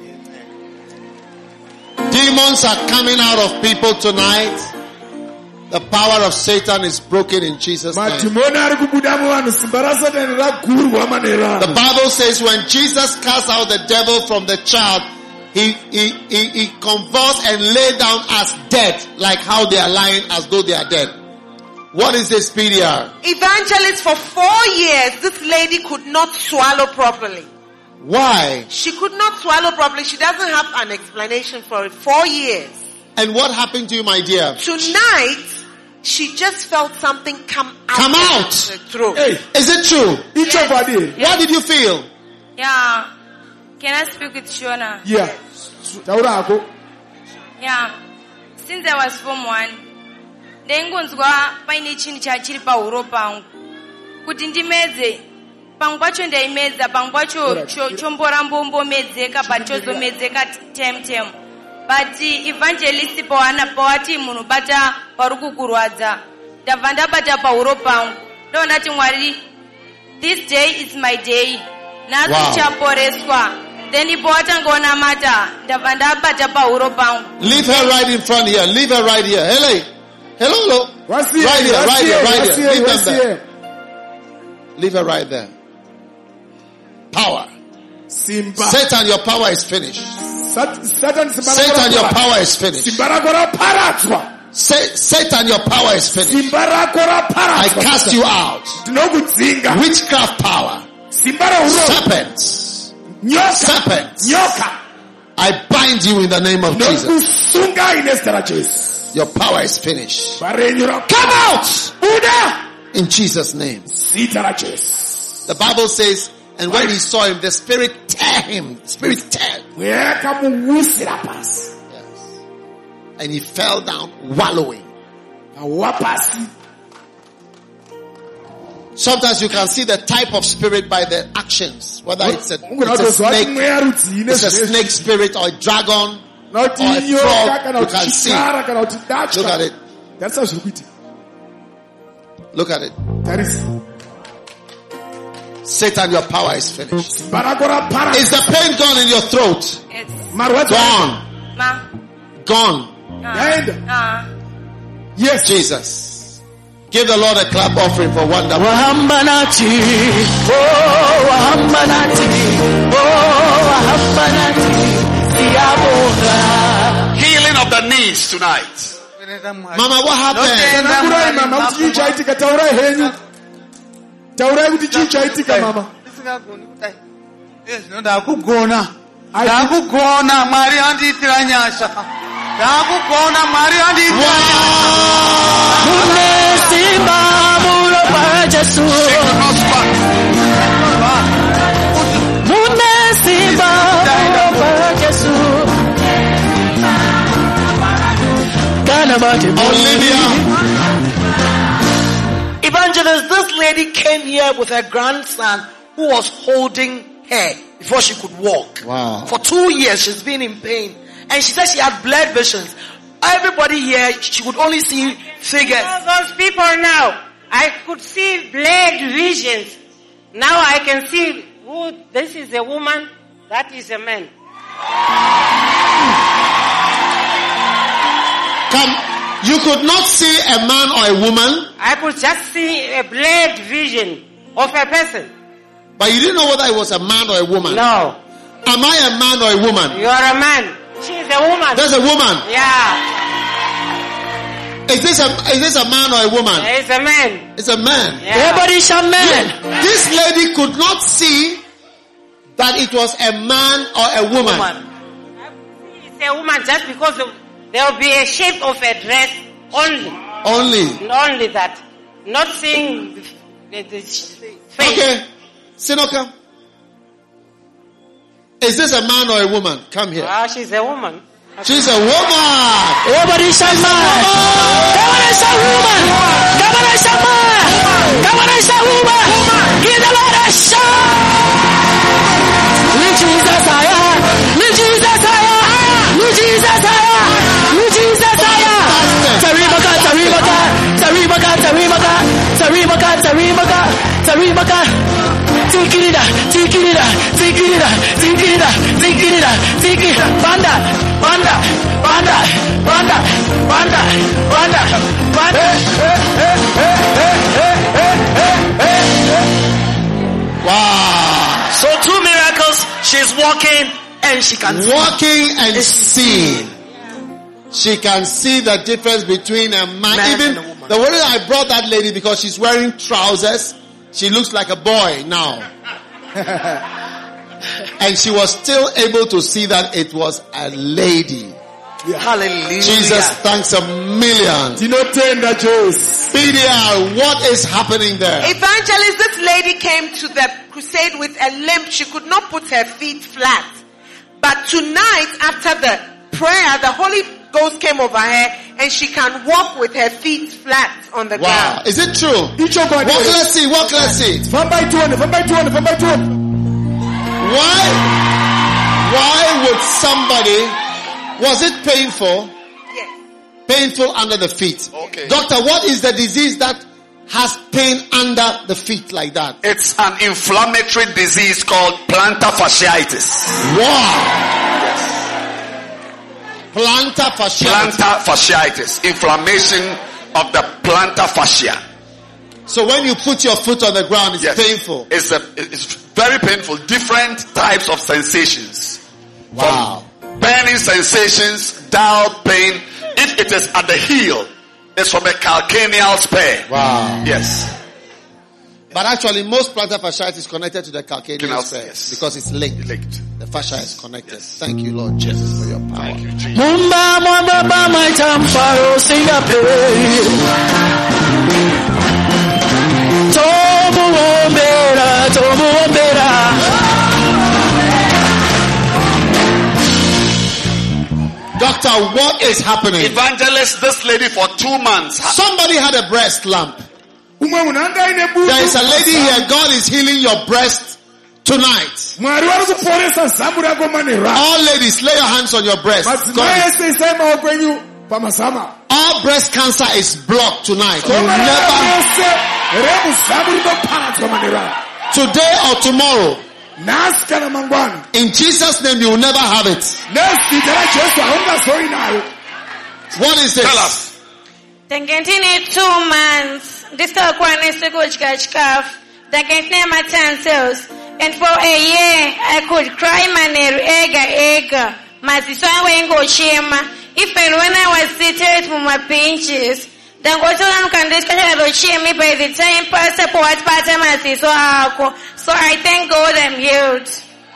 Demons are coming out of people tonight. The power of Satan is broken in Jesus' name. Matimoni ari kubuda mu vanhu, simba ra Satani ragurwa manera. The Bible says when Jesus cast out the devil from the child, he, he, he, he convulsed and lay down as dead, like how they are lying as though they are dead. What is this P D R? Evangelist, for four years, this lady could not swallow properly. Why? She could not swallow properly. She doesn't have an explanation for it. Four years. And what happened to you, my dear? Tonight, she just felt something come out. Come of out. her throat. Hey, Is it true? each of us here. What did you feel? Yeah. Can I speak with Shona? Yeah. Taura ako. Yeah. Since I was form one, ndengonzwa paine chinhu chachiri pahuro pangu kuti ndimedze pangu pacho ndaimedza pangu pacho cho- chomborambombomedzeka but chozomedzeka time time but evangelist pawana pawati munhu bata pari kukurwadza ndabva ndabata pahuro pangu ndonati Mwari, this day is my day, nhasi Wow. chaporeswa. Then ipo watangaona mata ndabva ndabata pahuro pangu. Leave her right in front here. Leave her right here. Hello. Hello, hello. What's here? Right here, What's right here, here? right What's here. here? Leave them What's there. here? Leave her right there. Power. Simba. Satan, your power is finished. Sat- Satan, simba rako Satan, your raparadzwa. power is finished. Simba rako raparadzwa. Sa- Satan, your power is finished. Simba rako I raparadzwa. cast you out. Tinokudzinga. Witchcraft power. Simba reuro. Serpents. Nyoka. Serpents. Nyoka. I bind you in the name of Jesus. Nokusunga ine zita ra Jesu. Your power is finished. Varenyu ra- Come out Buda. in Jesus' name. Zita ra Jesu. The Bible says, and when he saw him, the spirit tear him. Spirit tear. Mweya yakamuwisira pasi. Yes. And he fell down wallowing. Awa pasi. Sometimes you can see the type of spirit by the actions. Whether it's a, it's a Ungatozwa kuti snake, mweya rudzi ine it's a zvese. snake spirit or a dragon. Kuti or a nyoka frog, kana you kuti can see. chikara kana kuti Look at datya. it. Tarisa zviri kuitika. Look at it. Tarisa. Satan, your power is finished. Simba rako raparadzwa. Is the pain gone in your throat? Yes. Marwadzo. Gone. Ma. Gone. Ah. Yaenda. Ah. Yes. Jesus. Give the Lord a clap offering for wonderful. Wahamba nati, oh wahamba nati, oh wahamba nati, siyabonga. Healing of the knees tonight. Mama, what happened? Takurai mama kuti chii chaitika, taurai henyu. Taurai kuti chii chaitika mama. ndakugona ndakugona mwari andiitira nyasha ndakugona mwari andiitira Mune simba muropa Jesu. Mune simba muropa Jesu. Olivia. Evangelist, this lady came here with her grandson who was holding her before she could walk. Wow. For two years she's been in pain. And she said she had blurred visions. Everybody here, she could only see figures. All those people now, I could see blurred visions. Now I can see who, this is a woman, that is a man. Come. You could not see a man or a woman. I could just see a blurred vision of a person. But you didn't know whether it was a man or a woman. No. Am I a man or a woman? You are a man. She's a woman. There's a woman. Yeah. Is this a is this a man or a woman? It's a man. It's a man. Yeah. Everybody's a man. This lady could not see that it was a man or a woman. It's a woman just because of, there will be a shape of a dress only. Only. Only that. Not seeing the, the, the face. Okay. Sinoka. Is this a man or a woman? Come here. Ah, she's a woman. She's a woman. Everybody shout man. Come on and shout woman. Come on and shout man. Come on and shout woman. Give the Lord a shout. Lift Jesus higher. Lift Jesus higher. Lift Jesus higher. Lift Jesus higher. Tarimaka, tarimaka, tarimaka, tarimaka, tarimaka, tarimaka, tarimaka. Tikirida, tikirida, tikirida, tikirida, tikirida, tikirida. Banda, banda, banda, banda, banda, banda, banda. Wow. So two miracles. She's walking and she can walking and seeing. She can see the difference between a man, Man even and a woman. the way I brought that lady because she's wearing trousers. She looks like a boy now. And she was still able to see that it was a lady. Yeah. Hallelujah. Jesus, thanks a million. B D R, what is happening there? Evangelist, this lady came to the crusade with a limp. She could not put her feet flat. But tonight, after the prayer, the Holy Ghost came over her and she can walk with her feet flat on the Wow. ground. Is it true? Walk, let's see, walk, let's see. Why, why would somebody, was it painful? Yes. Painful under the feet. Okay. Doctor, what is the disease that has pain under the feet like that? It's an inflammatory disease called plantar fasciitis. Wow. Plantar fasciitis. Plantar fasciitis. Inflammation of the plantar fascia. So when you put your foot on the ground, it's Yes. painful. It's a, it's very painful. Different types of sensations. Wow. From burning sensations, dull pain. If it is at the heel, it's from a calcaneal spur. Wow. Yes. But actually, most plantar fasciitis is connected to the calcaneal Calcaneal, spur yes. because it's linked. Linked. The fascia is connected. Thank you, Lord Jesus, for your power. Thank you, Jesus. Mumba mumba ba my tamfaro singa pe. Tobu ombera, tobu ombera. Doctor, what is happening? Evangelist, this lady for two months. ha- Somebody had a breast lump. There is a lady here. God is healing your breast tonight. All ladies, lay your hands on your breast. God is- all breast cancer is blocked tonight. You never, today or tomorrow, in Jesus' name, you will never have it. What is Tell this? us. Tangentini two months. This talk one is to go church calf. Tangentini my tonsils. And for a year, I could cry maneru ega ega. Masiswa wengo shema. Even when I was seated for my pinches, Ndangotona mukanditya shimi by the time pastor powatibata maziso ako. So I thank God I'm healed.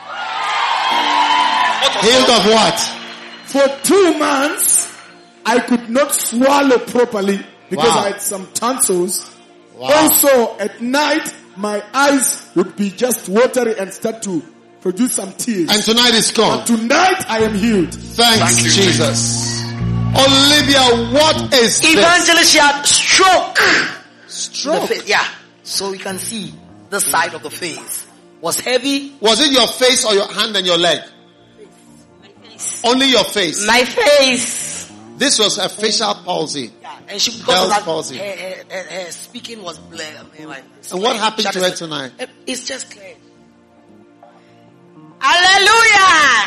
Healed of what? For two months, I could not swallow properly because Wow. I had some tonsils. Wow. Also, at night, my eyes would be just watery and start to produce some tears. And tonight is gone. But tonight, I am healed. Thanks, Thank you, Jesus. Olivia, what is this? Evangelist, she had stroke. Stroke. The face, yeah. So you can see the side of the face was heavy. Was it your face or your hand and your leg? Only your face. My face. This was a facial palsy. Yeah. And she because Bell's of that, palsy. her, her, her, her speaking was blurred. I mean, like, And what happened she to had her tonight? It's just clear. Hallelujah.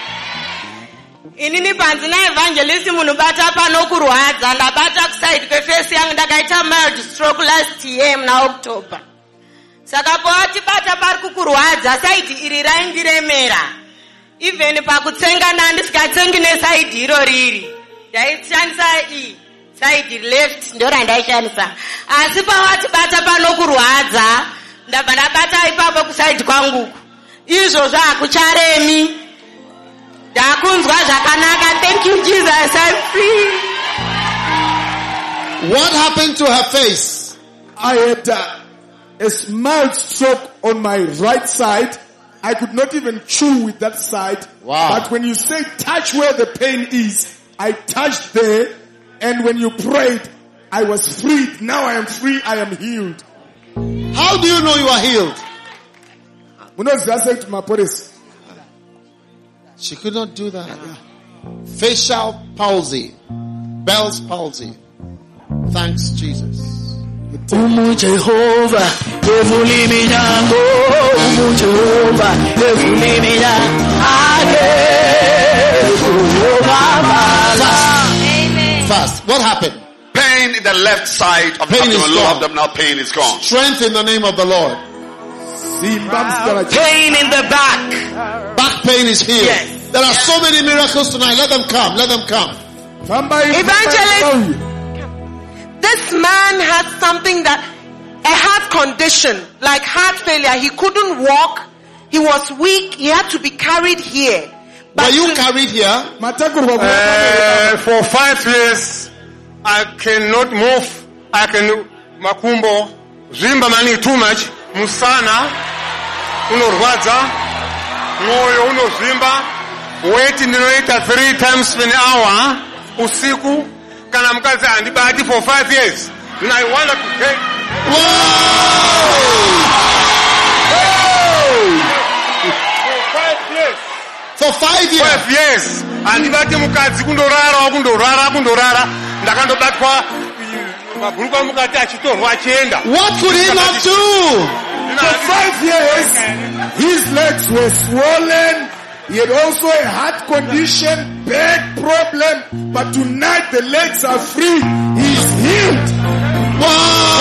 Inini panzi na evangelist munubata pano kurwadza ndabata kuside kweface yangu ndakaita mild stroke last year na October. Saka pawatibata pari kukurwadza side iri raindiremera. Even pakutsenga ndandisikatsengi neside iro riri. Ndaishandisa iyi side left ndo randaishandisa. Asi pawatibata pano kurwadza ndabva ndabata ipapo kuside kwangu. Izvo zvakucharemi. Ndakunzwa zvakanaka. Thank you Jesus, I'm free. What happened to her face? I had uh, a mild stroke on my right side. I could not even chew with that side. Wow. But when you say touch where the pain is, I touched there. And when you prayed, I was freed. Now I am free. I am healed. How do you know you are healed? Munoziva sei kuti maporesa? She could not do that. Facial palsy. Bell's palsy. Thanks, Jesus. Umu Jehovah, evuli minyango. Umu Jehovah, evuli minyango. Amen. Fast. What happened? Pain in the left side of the Pain is abdomen, lower gone. abdominal pain is gone. Strength in the name of the Lord. Pain in the back. Back pain is healed. Yes. There are so many miracles tonight. Let them come. Let them come. Evangelist, this man had something that, a heart condition, like heart failure. He couldn't walk. He was weak. He had to be carried here. Were you carried here? Uh, for five years, I cannot move. I can, makumbo, zimba mani too much, musana, unorwadza, moyo unozimba, wait ndinoita three times an hour, usiku, kana mkazi andibati for five years. Then I wanted to take. For five years. For five years. Five years. Andibati mukadzi kundorara, kundorara, kundorara. Ndakandobatwa mabhuruka mukati achitorwa achienda. What could he not do? For five years, his legs were swollen. He had also a heart condition, back problem. But tonight the legs are free. He is healed. Wow!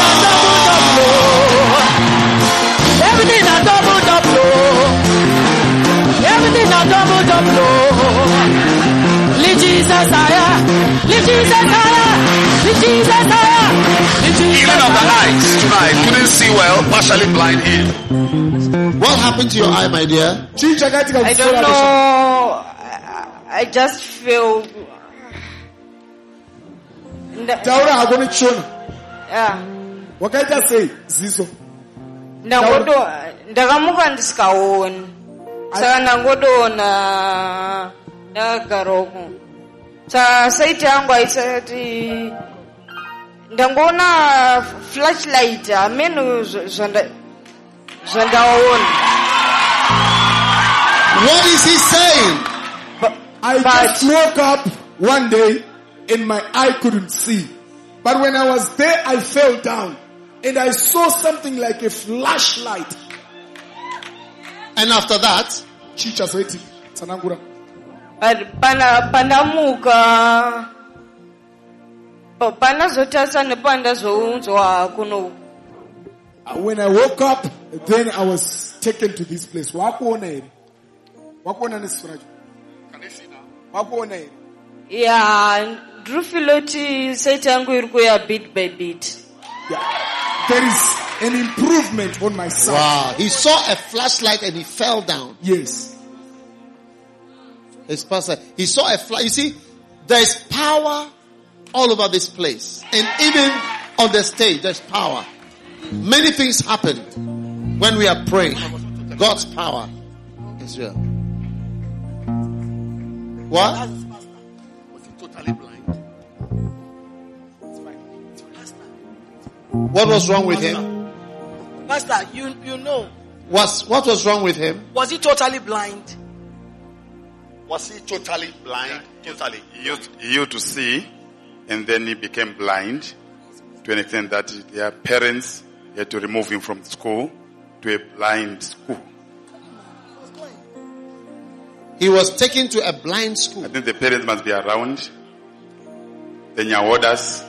Everything a double double. Everything a double double. Lift Jesus higher. Lift Jesus higher. Lift Jesus higher. Lift Jesus Healing of the eyes tonight. Couldn't see well, partially blind here. What happened to your eye, my dear? I don't know. I, I just feel. Taura hagoni chona. Yeah. Wakaita sei ziso. Ndangodo ndakamuka ndisikaoni. Saka ndangodoona ndagaroku. Saka saiti yangu aisati ndangoona flashlight ameno zvanda zvandaona. What is he saying? I just woke up one day and my eye couldn't see. But when I was there, I fell down and I saw something like a flashlight. And after that, Chicha Sweti, Sanangura. Pana pandamuka. Pana zotasa nepanda zounzwa kuno. When I woke up, then I was taken to this place. Wakuona eri. Wakuona nisifuraji. Wakuona eri. Yeah, Drufiloti site yangu iri kuya bit by bit. Yeah. There is an improvement on my side. Wow. He saw a flashlight and he fell down. Yes. His pastor, he saw a flash. You see, there's power all over this place. And even on the stage, there's power. Many things happened when we are praying. God's power is real. What? Was he totally blind? What was wrong with him? Pastor, you, you know. Was, what was wrong with him? Was he totally blind? Was he totally blind? Totally. He used, he used to see, and then he became blind to an extent that their parents had to remove him from school to a blind school. He was taken to a blind school. I think the parents must be around. The Nyawodas.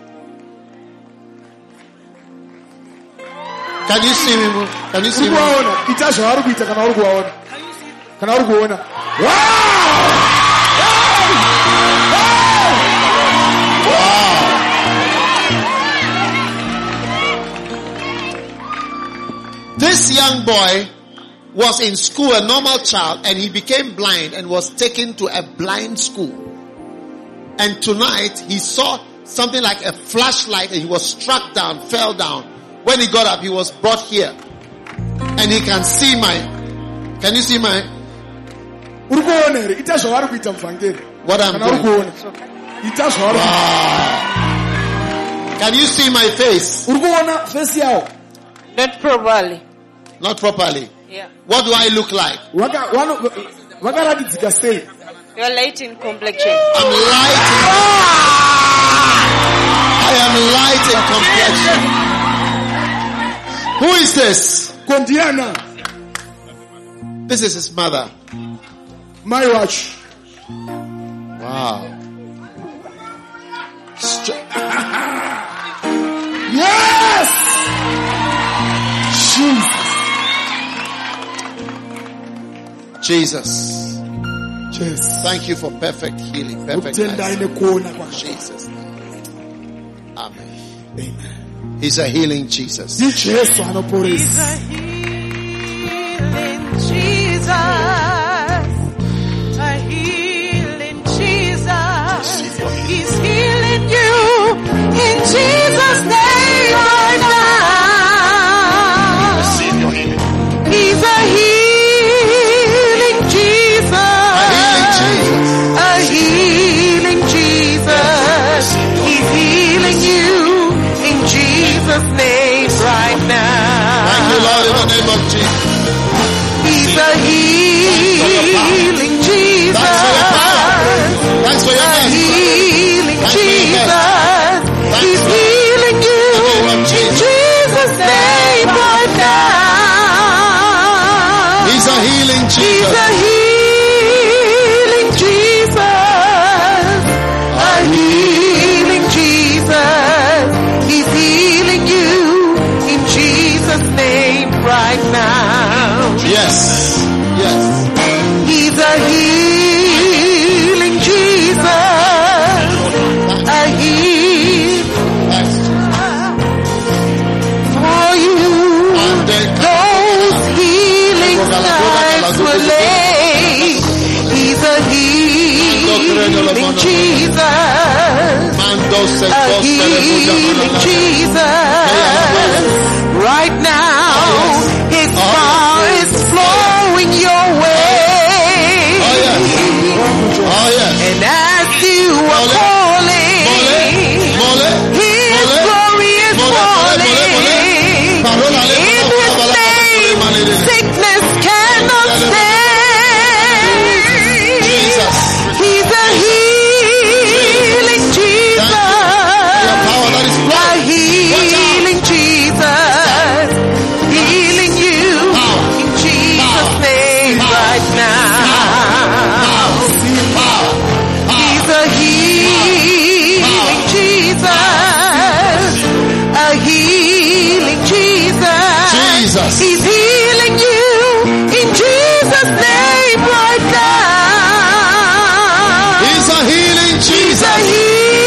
Can you see me? Can you see me? Can I go on? This young boy was in school, a normal child, and he became blind and was taken to a blind school. And tonight he saw something like a flashlight and he was struck down, fell down. When he got up, he was brought here. And he can see my, can you see my, what I'm doing? Wow. Can you see my face? Not properly. Not properly. Yeah. What do I look like? You're light in complexion. I'm light in, I am light in complexion. Who is this? Kondiana. This is his mother. My watch. Wow. Str- Yes! Jesus. Jesus. Thank you for perfect healing. Perfect healing. Jesus. Amen. Amen. He's a healing Jesus. He's a healing Jesus. A healing Jesus. He's healing you in Jesus' name right now. He's a healing Jesus. A healing Jesus. He's healing you in Jesus' name right now. Thank you, Lord, in the name of Jesus. He's a healing Jesus. Thanks for your A healing Jesus. He's healing you in Jesus' name right now. He's a healing Jesus. He's a healing Jesus. A healing Jesus. He's healing you in Jesus' name right now. Yes. Yes. He's a healing Jesus. A healing for you. Those healing stripes were laid. He's a healing Jesus. A healing Jesus. Right now, His power is flowing your way. And as you are falling, His glory is falling. In His name, sickness cannot stay. He's a healing Jesus. A healing Jesus. Healing you in Jesus' name right now. He's a healing Jesus. A healing Jesus. Jesus. He's healing you in Jesus' name right now. He's a healing He's Jesus. a healing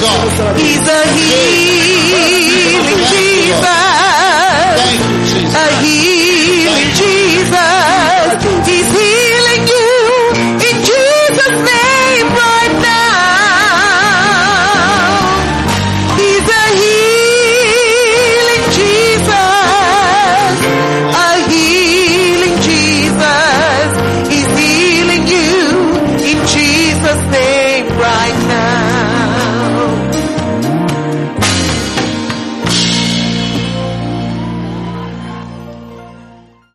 God. He's a healer.